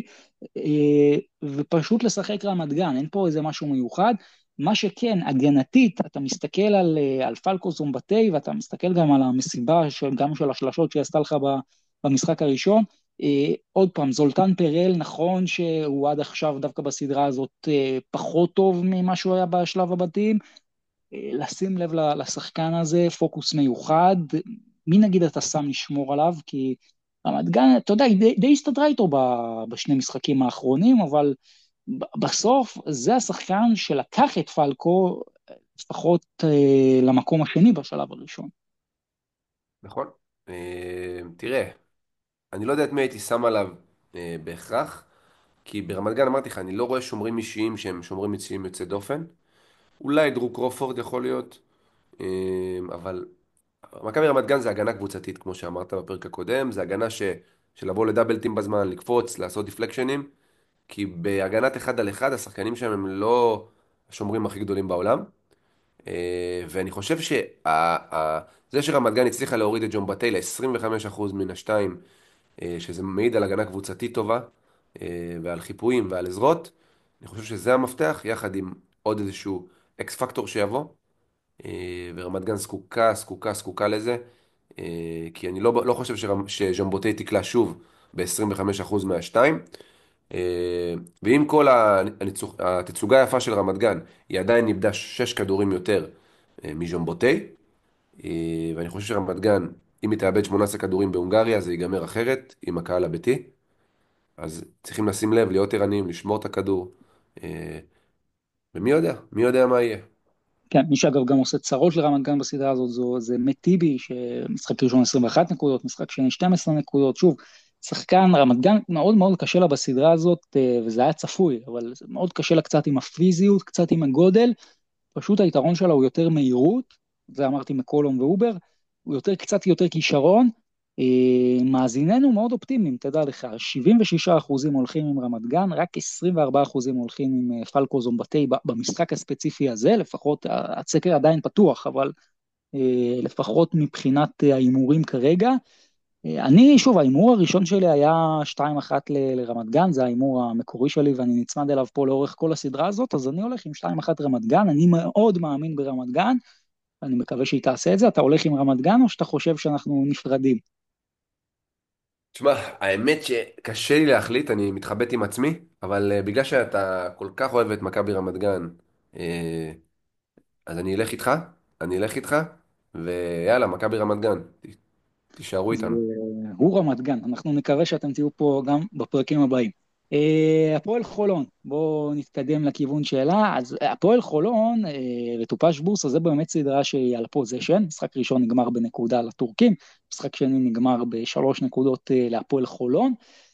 ופשוט לשחק רמת גן, אין פה איזה משהו מיוחד, מה שכן, הגנתית, אתה מסתכל על פלקו זומבטי, ואתה מסתכל גם על המסיבה, גם של השלשות שעשתה לך במשחק הראשון, עוד פעם, זולטן פרל, נכון שהוא עד עכשיו דווקא בסדרה הזאת פחות טוב ממה שהוא היה בשלב הבתים, לשים לב לשחקן הזה, פוקוס מיוחד, מי נגיד אתה שם לשמור עליו, כי רמת גן, אתה יודע, היא די הסתדרה איתו בשני משחקים האחרונים, אבל בסוף זה השחקן שלקח את פלקו לפחות למקום השני בשלב הראשון.
נכון? תראה, אני לא יודע את מי הייתי שם עליו בהכרח, כי ברמת גן אמרתי לך, אני לא רואה שומרים אישיים שהם שומרים אישיים יוצא דופן. אולי דרו קרופורד יכול להיות, אבל מכבי רמת גן זה הגנה קבוצתית, כמו שאמרת בפרק הקודם, זה הגנה של לבוא לדאבל טים בזמן, לקפוץ, לעשות דיפלקשנים, כי בהגנת אחד על אחד השחקנים שם הם לא השומרים הכי גדולים בעולם. ואני חושב זה שרמת גן הצליחה להוריד את ג'ון בטי ל-25% מן השתיים, שזה מעיד על הגנה קבוצתית טובה, ועל חיפויים ועל עזרות, אני חושב שזה המפתח, יחד עם עוד איזשהו אקס פקטור שיבוא, ורמת גן זקוקה לזה, כי אני לא חושב שז'מבוטי תקלע שוב ב-25% מהשתיים, ועם כל התצוגה היפה של רמת גן, היא עדיין איבדה 6 כדורים יותר מז'מבוטי, ואני חושב שרמת גן, אם היא תאבד 18 כדורים בהונגריה, זה ייגמר אחרת עם הקהל הביתי, אז צריכים לשים לב, להיות ערניים, לשמור את הכדור, אה, ומי יודע, מי יודע מה יהיה.
כן, מי שאגב גם עושה צרות לרמת גן בסדרה הזאת זה מת טיבי, שמשחק ראשון 21 נקודות, משחק שני 12 נקודות, שוב, שחקן, רמת גן מאוד מאוד קשה לה בסדרה הזאת, וזה היה צפוי, אבל זה מאוד קשה לה קצת עם הפיזיות, קצת עם הגודל, פשוט היתרון שלה הוא יותר מהירות, זה אמרתי מקולום ואובר, הוא קצת יותר כישרון, מאזיננו מאוד אופטימיים, תדע לך, 76% הולכים עם רמת גן, רק 24% הולכים עם פלקו זומבטי במשחק הספציפי הזה, לפחות הסקר עדיין פתוח, אבל לפחות מבחינת ההימורים כרגע. שוב, ההימור הראשון שלי היה 2-1 לרמת גן, זה ההימור המקורי שלי ואני נצמד אליו פה לאורך כל הסדרה הזאת, אז אני הולך עם 2-1 רמת גן, אני מאוד מאמין ברמת גן, אני מקווה שהיא תעשה את זה. אתה הולך עם רמת גן או שאתה חושב שאנחנו נפרדים?
תשמע, האמת שקשה לי להחליט, אני מתחבט עם עצמי, אבל בגלל שאתה כל כך אוהב את מכבי רמת גן, אה, אז אני אלך איתך, ויאללה, מכבי רמת גן, תישארו
אז
איתנו.
הוא רמת גן, אנחנו נקווה שאתם תהיו פה גם בפרקים הבאים. הפועל חולון, בואו נתקדם לכיוון שלה. אז הפועל חולון וטופש בורסה זה באמת סדרה שהיא על פוזיישן, משחק ראשון נגמר בנקודה לטורקים, משחק שני נגמר בשלוש נקודות להפועל חולון,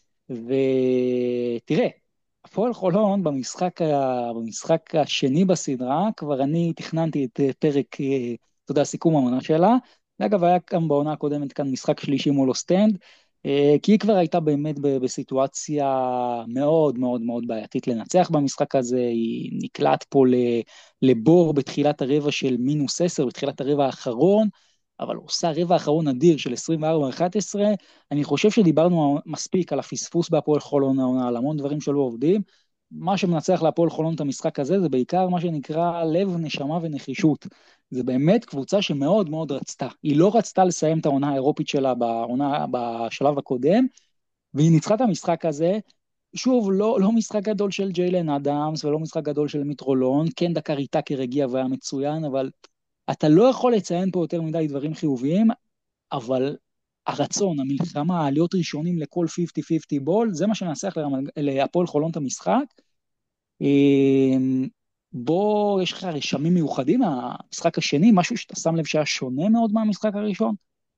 ותראה, הפועל חולון במשחק השני בסדרה, כבר אני תכננתי את פרק, אתה יודע, סיכום העונה שלה. אגב, היה גם בעונה הקודמת כאן משחק שלישי מול אוסטנד, כי היא כבר הייתה באמת בסיטואציה מאוד מאוד מאוד בעייתית לנצח במשחק הזה, היא נקלעת פה לבור בתחילת הרבע של מינוס 10, בתחילת הרבע האחרון, אבל עושה רבע האחרון אדיר של 24-11, אני חושב שדיברנו מספיק על הפספוס בהפועל חולון העונה, על המון דברים שלא עובדים, מה שמנצח להפועל חולון את המשחק הזה זה בעיקר מה שנקרא לב, נשמה ונחישות. זה באמת קבוצה שמאוד מאוד רצתה. היא לא רצתה לסיים את העונה האירופית שלה בשלב הקודם, והיא ניצחה את המשחק הזה. שוב, לא משחק גדול של ג'יילן אדמס ולא משחק גדול של מיטרולון, כן דקה ריטקר הגיע והיה מצוין, אבל אתה לא יכול לציין פה יותר מדי דברים חיוביים, אבל הרצון, המלחמה, להיות ראשונים לכל 50-50 בול, זה מה שנעשה להפועל חולון את המשחק. בו יש לך רשמים מיוחדים מהמשחק השני, משהו שאתה שם לב שהיה שונה מאוד מהמשחק הראשון?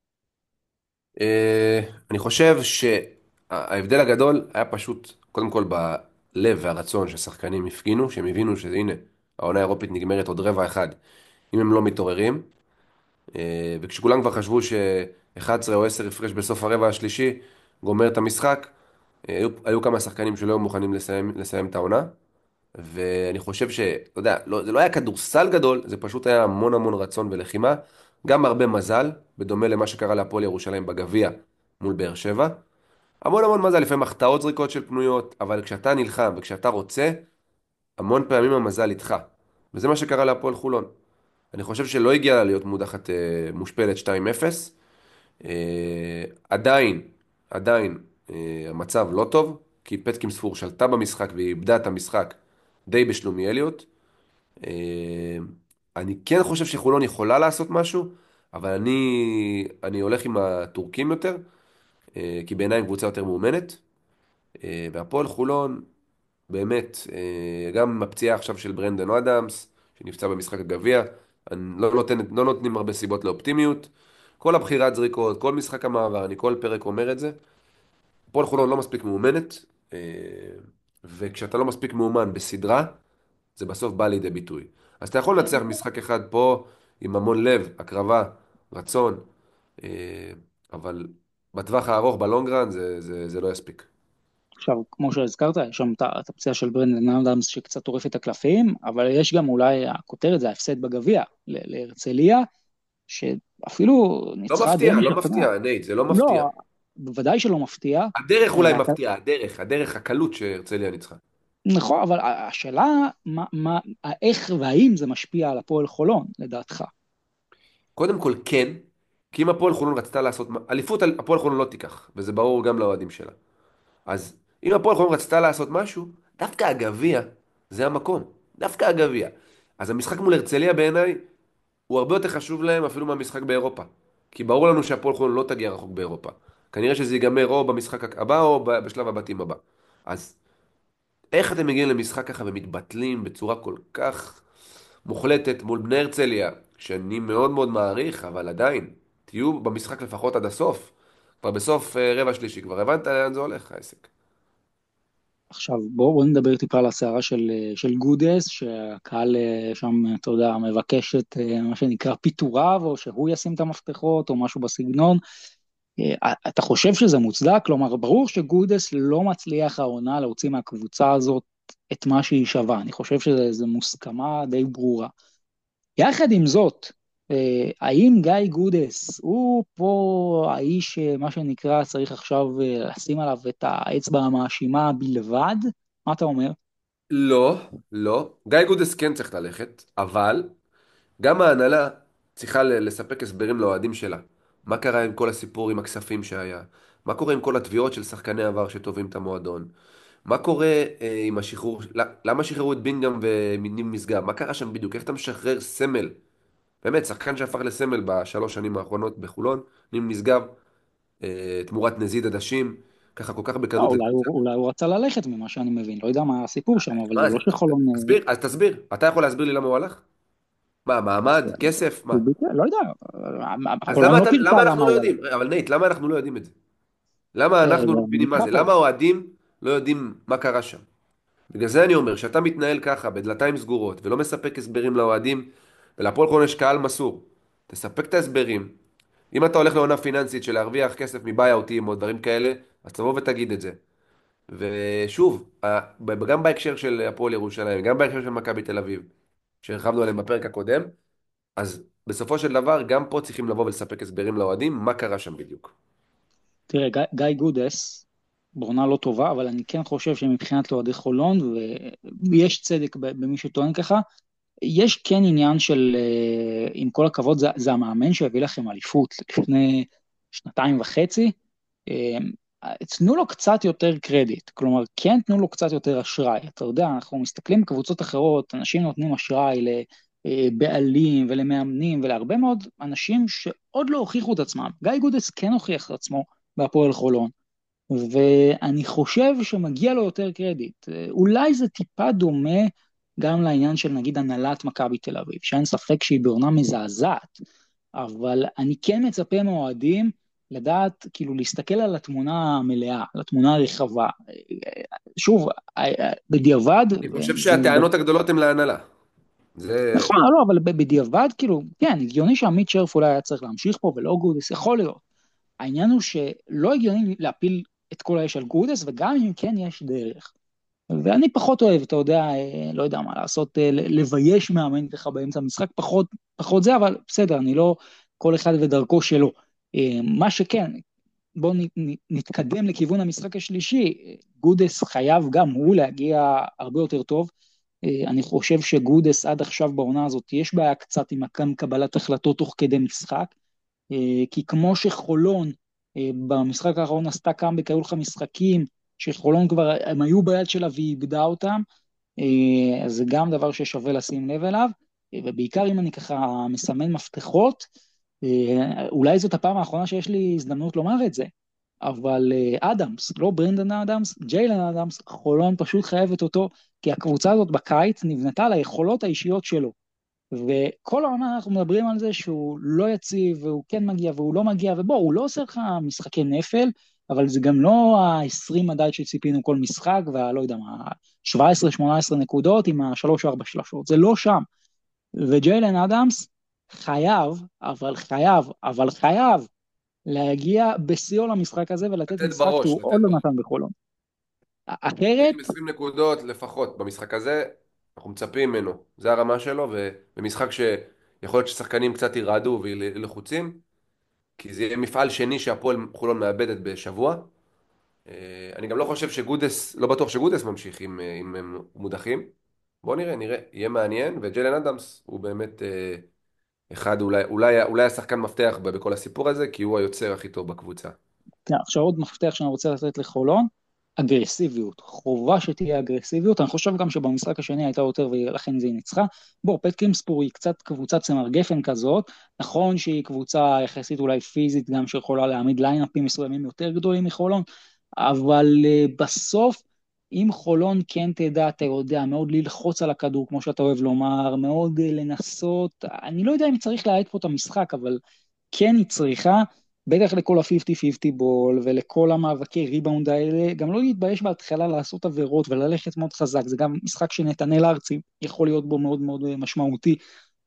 אני חושב שההבדל הגדול היה פשוט, קודם כל בלב והרצון שהשחקנים הפגינו, שהם הבינו שהנה, העונה האירופית נגמרת עוד רבע אחד, אם הם לא מתעוררים, וכשכולם כבר חשבו ש-11 או 10 הפרש בסוף הרבע השלישי גומר את המשחק, היו כמה שחקנים שלא היו מוכנים לסיים את העונה, ואני חושב אתה יודע, זה לא היה כדורסל גדול, זה פשוט היה המון המון רצון ולחימה, גם הרבה מזל, בדומה למה שקרה להפועל ירושלים בגביע מול באר שבע. המון המון מזל, לפעמים החטאות זריקות של פנויות, אבל כשאתה נלחם וכשאתה רוצה, המון פעמים המזל איתך. וזה מה שקרה להפועל חולון. אני חושב שלא הגיעה לה להיות מודחת מושפלת 2-0. עדיין, עדיין המצב לא טוב, כי פטקימספור שלטה במשחק והיא איבדה את המשחק די בשלומי אליוט. אה, אני כן חושב שחולון יכולה לעשות משהו, אבל אני הולך עם הטורקים יותר. כי בעיניי הם קבוצה יותר מאומנת, והפועל חולון, באמת, גם עם הפציעה עכשיו של ברנדן אדמס, שנפצע במשחק הגביע, לא נותנים הרבה סיבות לאופטימיות. כל הבחירת זריקות, כל משחק המעבר, אני כל פרק אומר את זה. הפועל חולון לא מספיק מאומנת, וכשאתה לא מספיק מאומן בסדרה, זה בסוף בא לידי ביטוי. אז אתה יכול לנצח משחק אחד פה עם המון לב, הקרבה, רצון, אה, אבל בטווח הארוך, בלונגרן, זה לא יספיק.
עכשיו, כמו שהזכרת, יש שם את הפציעה של ברנדן אדמס שקצת טורף את הקלפים, אבל יש גם אולי, הכותרת זה ההפסד בגביע להרצליה, שאפילו
לא
ניצחה די
מפתיע, לא
משכנע.
מפתיע, נייט, זה לא מפתיע.
לא, בוודאי שלא מפתיע.
הדרך אולי
אה,
מפתיעה, הדרך הקלות שהרצליה ניצחה.
נכון, אבל השאלה, איך והאם זה משפיע על הפועל חולון, לדעתך?
קודם כל כן, כי אם הפועל חולון רצתה לעשות, אליפות הפועל חולון לא תיקח, וזה ברור גם לאוהדים שלה. אז אם הפועל חולון רצתה לעשות משהו, דווקא הגביע זה המקום, דווקא הגביע. אז המשחק מול הרצליה בעיניי הוא הרבה יותר חשוב להם אפילו מהמשחק באירופה. כי ברור לנו שהפועל חולון לא תגיע רחוק באירופה. כנראה שזה ייגמר או במשחק הבא או בשלב הבתים הבא. אז איך אתם מגיעים למשחק ככה ומתבטלים בצורה כל כך מוחלטת מול בני הרצליה, שאני מאוד מאוד מעריך, אבל עדיין, תהיו במשחק לפחות עד הסוף. כבר בסוף רבע שלישי, כבר הבנת לאן זה הולך, העסק.
עכשיו בואו נדבר טיפה על הסערה של גודס, שהקהל שם, אתה יודע, מבקש את מה שנקרא פיטוריו, או שהוא ישים את המפתחות, או משהו בסגנון. אתה חושב שזה מוצדק? כלומר, ברור שגודס לא מצליח העונה להוציא מהקבוצה הזאת את מה שהיא שווה. אני חושב שזו מוסכמה די ברורה. יחד עם זאת, האם גיא גודס הוא פה האיש, מה שנקרא, צריך עכשיו לשים עליו את האצבע המאשימה בלבד? מה אתה אומר?
לא, לא. גיא גודס כן צריך ללכת, אבל גם ההנהלה צריכה לספק הסברים לאוהדים שלה. מה קרה עם כל הסיפור עם הכספים שהיה? מה קורה עם כל התביעות של שחקני עבר שתובעים את המועדון? מה קורה עם השחרור? למה שחררו את בינגהם וניב משגב? מה קרה שם בדיוק? איך אתה משחרר סמל? באמת, שחקן שהפך לסמל בשלוש שנים האחרונות בחולון, ניב משגב, תמורת נזיד עדשים, ככה כל כך בקלות לקבוצה.
אולי הוא רצה ללכת ממה שאני מבין, לא יודע מה הסיפור שם, אבל זה
מה זה?
לא שחולון...
תסביר, אז תסביר. אתה יכול להסביר לי למה הוא הלך? מה, מעמד? כסף? מה?
הוא ביטל, לא יודע,
אז
חולון לא פירטה
למה
למה
אנחנו לא
הוא הלך.
יודעים? אבל נייט, למה אנחנו לא יודעים את זה? למה אנחנו לא מבינים מה זה?
ככה,
למה האוהדים לא יודעים מה קרה שם? בגלל זה אני אומר, שאתה מתנהל ככה, בדלתיים סגורות, ולא מספק הסברים לאוהדים, ולהפועל חולון יש קהל מסור. תספק את ההסברים. אם אתה הולך לעונה פיננסית של להרוויח כסף מבייאוטים או דברים כאלה, אז תבוא ותגיד את זה. ושוב, גם בהקשר של הפועל ירושלים, גם בהקשר של מכבי תל אביב, שהרחבנו עליהם בפרק הקודם, אז בסופו של דבר, גם פה צריכים לבוא ולספק הסברים לאוהדים, מה קרה שם בדיוק.
תראה, גיא גודס, בעונה לא טובה, אבל אני כן חושב שמבחינת לאוהדי חולון, ויש צדק במי שטוען ככה, יש כן עניין של, עם כל הכבוד, זה המאמן שהביא לכם אליפות לפני שנתיים וחצי, תנו לו קצת יותר קרדיט, כלומר, כן תנו לו קצת יותר אשראי. אתה יודע, אנחנו מסתכלים בקבוצות אחרות, אנשים נותנים אשראי לבעלים ולמאמנים ולהרבה מאוד אנשים שעוד לא הוכיחו את עצמם. גיא גודס כן הוכיח את עצמו בהפועל חולון, ואני חושב שמגיע לו יותר קרדיט. אולי זה טיפה דומה גם לעניין של נגיד הנהלת מכבי תל אביב, שאין ספק שהיא בעונה מזעזעת, אבל אני כן מצפה מאוהדים לדעת, כאילו להסתכל על התמונה המלאה, על התמונה הרחבה. שוב, בדיעבד,
אני חושב
זה
שהטענות הגדולות הן להנהלה. זה...
נכון, לא, אבל בדיעבד, כאילו, כן, הגיוני שעמית שרף אולי היה צריך להמשיך פה ולא גודס, יכול להיות. העניין הוא שלא הגיוני להפיל את כל האש על גודס, וגם אם כן יש דרך. ואני פחות אוהב, אתה יודע, לא יודע מה לעשות, לבייש מאמן ככה באמצע המשחק, פחות זה, אבל בסדר, אני לא, כל אחד ודרכו שלו. מה שכן, בואו נתקדם לכיוון המשחק השלישי, גודס חייב גם הוא להגיע הרבה יותר טוב. אני חושב שגודס עד עכשיו בעונה הזאת, יש בעיה קצת עם קבלת החלטות תוך כדי משחק, כי כמו שחולון במשחק האחרון עשתה קאמבק, היו לך משחקים שחולון כבר, הם היו ביד שלה והיא איבדה אותם, אז זה גם דבר ששווה לשים לב אליו, ובעיקר אם אני ככה מסמן מפתחות, אולי זאת הפעם האחרונה שיש לי הזדמנות לומר את זה, אבל אדמס, לא ברנדון אדמס, ג'יילן אדמס, חולון פשוט חייבת אותו, כי הקבוצה הזאת בקיץ נבנתה על היכולות האישיות שלו. וכל העונה אנחנו מדברים על זה שהוא לא יציב, והוא כן מגיע והוא לא מגיע, ובוא, הוא לא עושה לך משחקי נפל, אבל זה גם לא ה-20 מדד שציפינו כל משחק, והלא יודע מה, 17-18 נקודות עם ה-3-4 שלשות, זה לא שם. וג'יילן אדמס חייב, אבל חייב להגיע בשיאו למשחק הזה, ולתת
לתת
משחק
בראש,
שהוא
לתת
עוד לא
בראש.
נתן בחולון. אחרת,
עם 20 נקודות לפחות במשחק הזה, אנחנו מצפים ממנו. זה הרמה שלו, ובמשחק שיכול להיות ששחקנים קצת ירעדו ויהיו לחוצים, כי זה יהיה מפעל שני שהפועל חולון מאבדת בשבוע. אני גם לא חושב שגודס, לא בטוח שגודס ממשיך אם הם מודחים. בואו נראה, נראה. יהיה מעניין, וג'יילן אדמס הוא באמת אחד, אולי השחקן מפתח בכל הסיפור הזה, כי הוא היוצר הכי טוב בקבוצה.
כן, עכשיו עוד מפתח שאני רוצה לתת לחולון, אגרסיביות, חובה שתהיה אגרסיביות, אני חושב גם שבמשחק השני הייתה יותר ולכן זה היא ניצחה. בוא, פטקימספור היא קצת קבוצת צמר גפן כזאת, נכון שהיא קבוצה יחסית אולי פיזית גם שיכולה להעמיד ליינאפים מסוימים יותר גדולים מחולון, אבל בסוף, אם חולון כן תדע, אתה יודע, מאוד ללחוץ על הכדור, כמו שאתה אוהב לומר, מאוד לנסות, אני לא יודע אם צריך להעט פה את המשחק, אבל כן היא צריכה, בטח לכל ה-50-50 בול ולכל המאבקי ריבאונד האלה, גם לא להתבייש בהתחלה לעשות עבירות וללכת מאוד חזק, זה גם משחק שנתנאל ארצי יכול להיות בו מאוד מאוד משמעותי.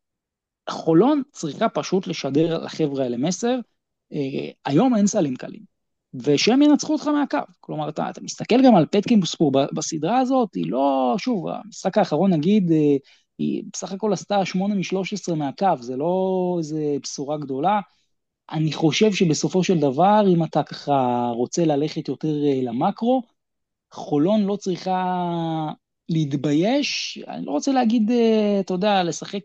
חולון צריכה פשוט לשדר לחבר'ה האלה מסר, היום אין סלים קלים, ושהם ינצחו אותך מהקו, כלומר אתה מסתכל גם על פטקינסבורג בסדרה הזאת, היא לא, שוב, המשחק האחרון נגיד, היא בסך הכל עשתה 8 מ-13 מהקו, זה לא איזה בשורה גדולה, אני חושב שבסופו של דבר, אם אתה ככה רוצה ללכת יותר למקרו, חולון לא צריכה להתבייש, אני לא רוצה להגיד, אתה יודע, לשחק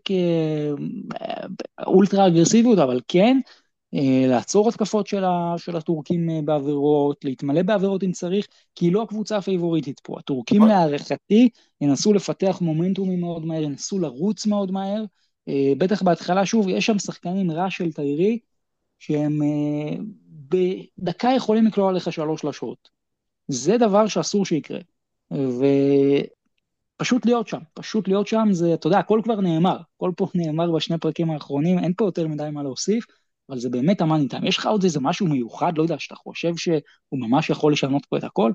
אולטרה אגרסיביות, אבל כן, לעצור התקפות של הטורקים בעבירות, להתמלא בעבירות אם צריך, כי היא לא הקבוצה הפייבוריטית פה. הטורקים
נכון?
להערכתי ינסו לפתח מומנטומים מאוד מהר, ינסו לרוץ מאוד מהר, בטח בהתחלה, שוב, יש שם שחקנים רע של תיירי, שהם בדקה יכולים לקלוע עליך 3 שלשות. זה דבר שאסור שיקרה. ופשוט להיות שם, פשוט להיות שם, זה, אתה יודע, הכל כבר נאמר, הכל פה נאמר בשני פרקים האחרונים, אין פה יותר מדי מה להוסיף, אבל זה באמת המאני טיים. יש לך עוד איזה משהו מיוחד, לא יודע, שאתה חושב שהוא ממש יכול לשנות פה את הכל?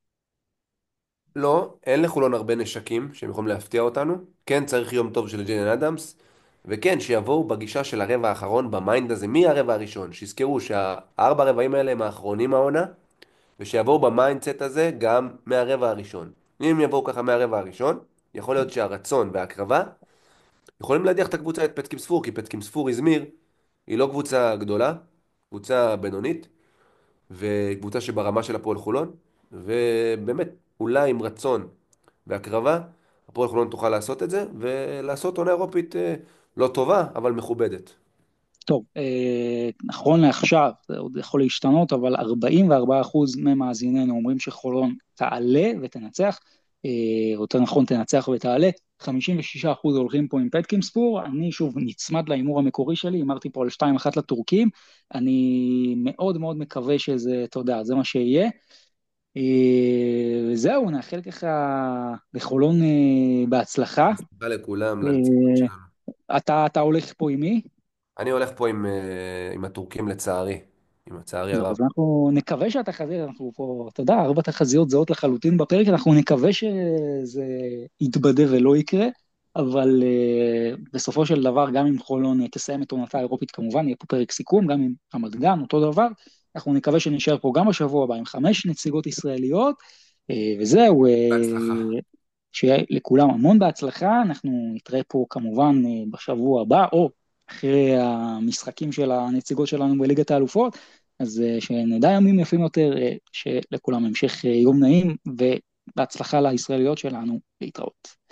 לא, אין לחולון הרבה נשקים שהם יכולים להפתיע אותנו. כן, צריך יום טוב של ג'יילן אדמס. וכן, שיבואו בגישה של הרבע האחרון במיינד הזה, מי הרבע הראשון? שיזכרו שהארבע רבעים האלה הם האחרונים העונה, ושיבואו במיינדסט הזה גם מהרבע הראשון. אם יבואו ככה מהרבע הראשון, יכול להיות שהרצון וההקרבה יכולים להדיח את הקבוצה, את פתקים ספור, כי פתקים ספור izmir היא לא קבוצה גדולה, קבוצה בינונית, וקבוצה שברמה של הפועל חולון, ובאמת, אולי עם רצון והקרבה, הפועל חולון תוכל לעשות את זה, ולעשות עונה אירופית לא טובה, אבל מכובדת.
טוב, נכון לעכשיו, זה עוד יכול להשתנות, אבל 44% ממאזיננו אומרים שחולון תעלה ותנצח, או יותר נכון תנצח ותעלה, 56% הולכים פה עם פטקימספור, אני שוב נצמד להימור המקורי שלי, אמרתי פה על 2-1 לטורקים, אני מאוד מאוד מקווה שזה, אתה יודע, זה מה שיהיה, וזהו, נאחל ככה לחולון בהצלחה,
תודה לכולם, לניצחונות
אה,
שלנו.
אתה הולך פה עם מי?
אני הולך פה עם הטורקים לצערי, עם לצערי
לא,
הרב.
אז אנחנו נקווה שהתחזית, אנחנו פה, אתה יודע, 4 תחזיות זהות לחלוטין בפרק, אנחנו נקווה שזה יתבדה ולא יקרה, אבל בסופו של דבר, גם אם חולון תסיים את עונתה האירופית כמובן, יהיה פה פרק סיכום, גם עם רמת גן, אותו דבר, אנחנו נקווה שנשאר פה גם בשבוע הבא עם 5 נציגות ישראליות, וזהו,
בהצלחה.
שיהיה לכולם המון בהצלחה, אנחנו נתראה פה כמובן בשבוע הבא, או אחרי המשחקים של הנציגות שלנו בליגת האלופות, אז שנדע ימים יפים יותר, שלכולם המשך יום נעים, ובהצלחה לישראליות שלנו להתראות.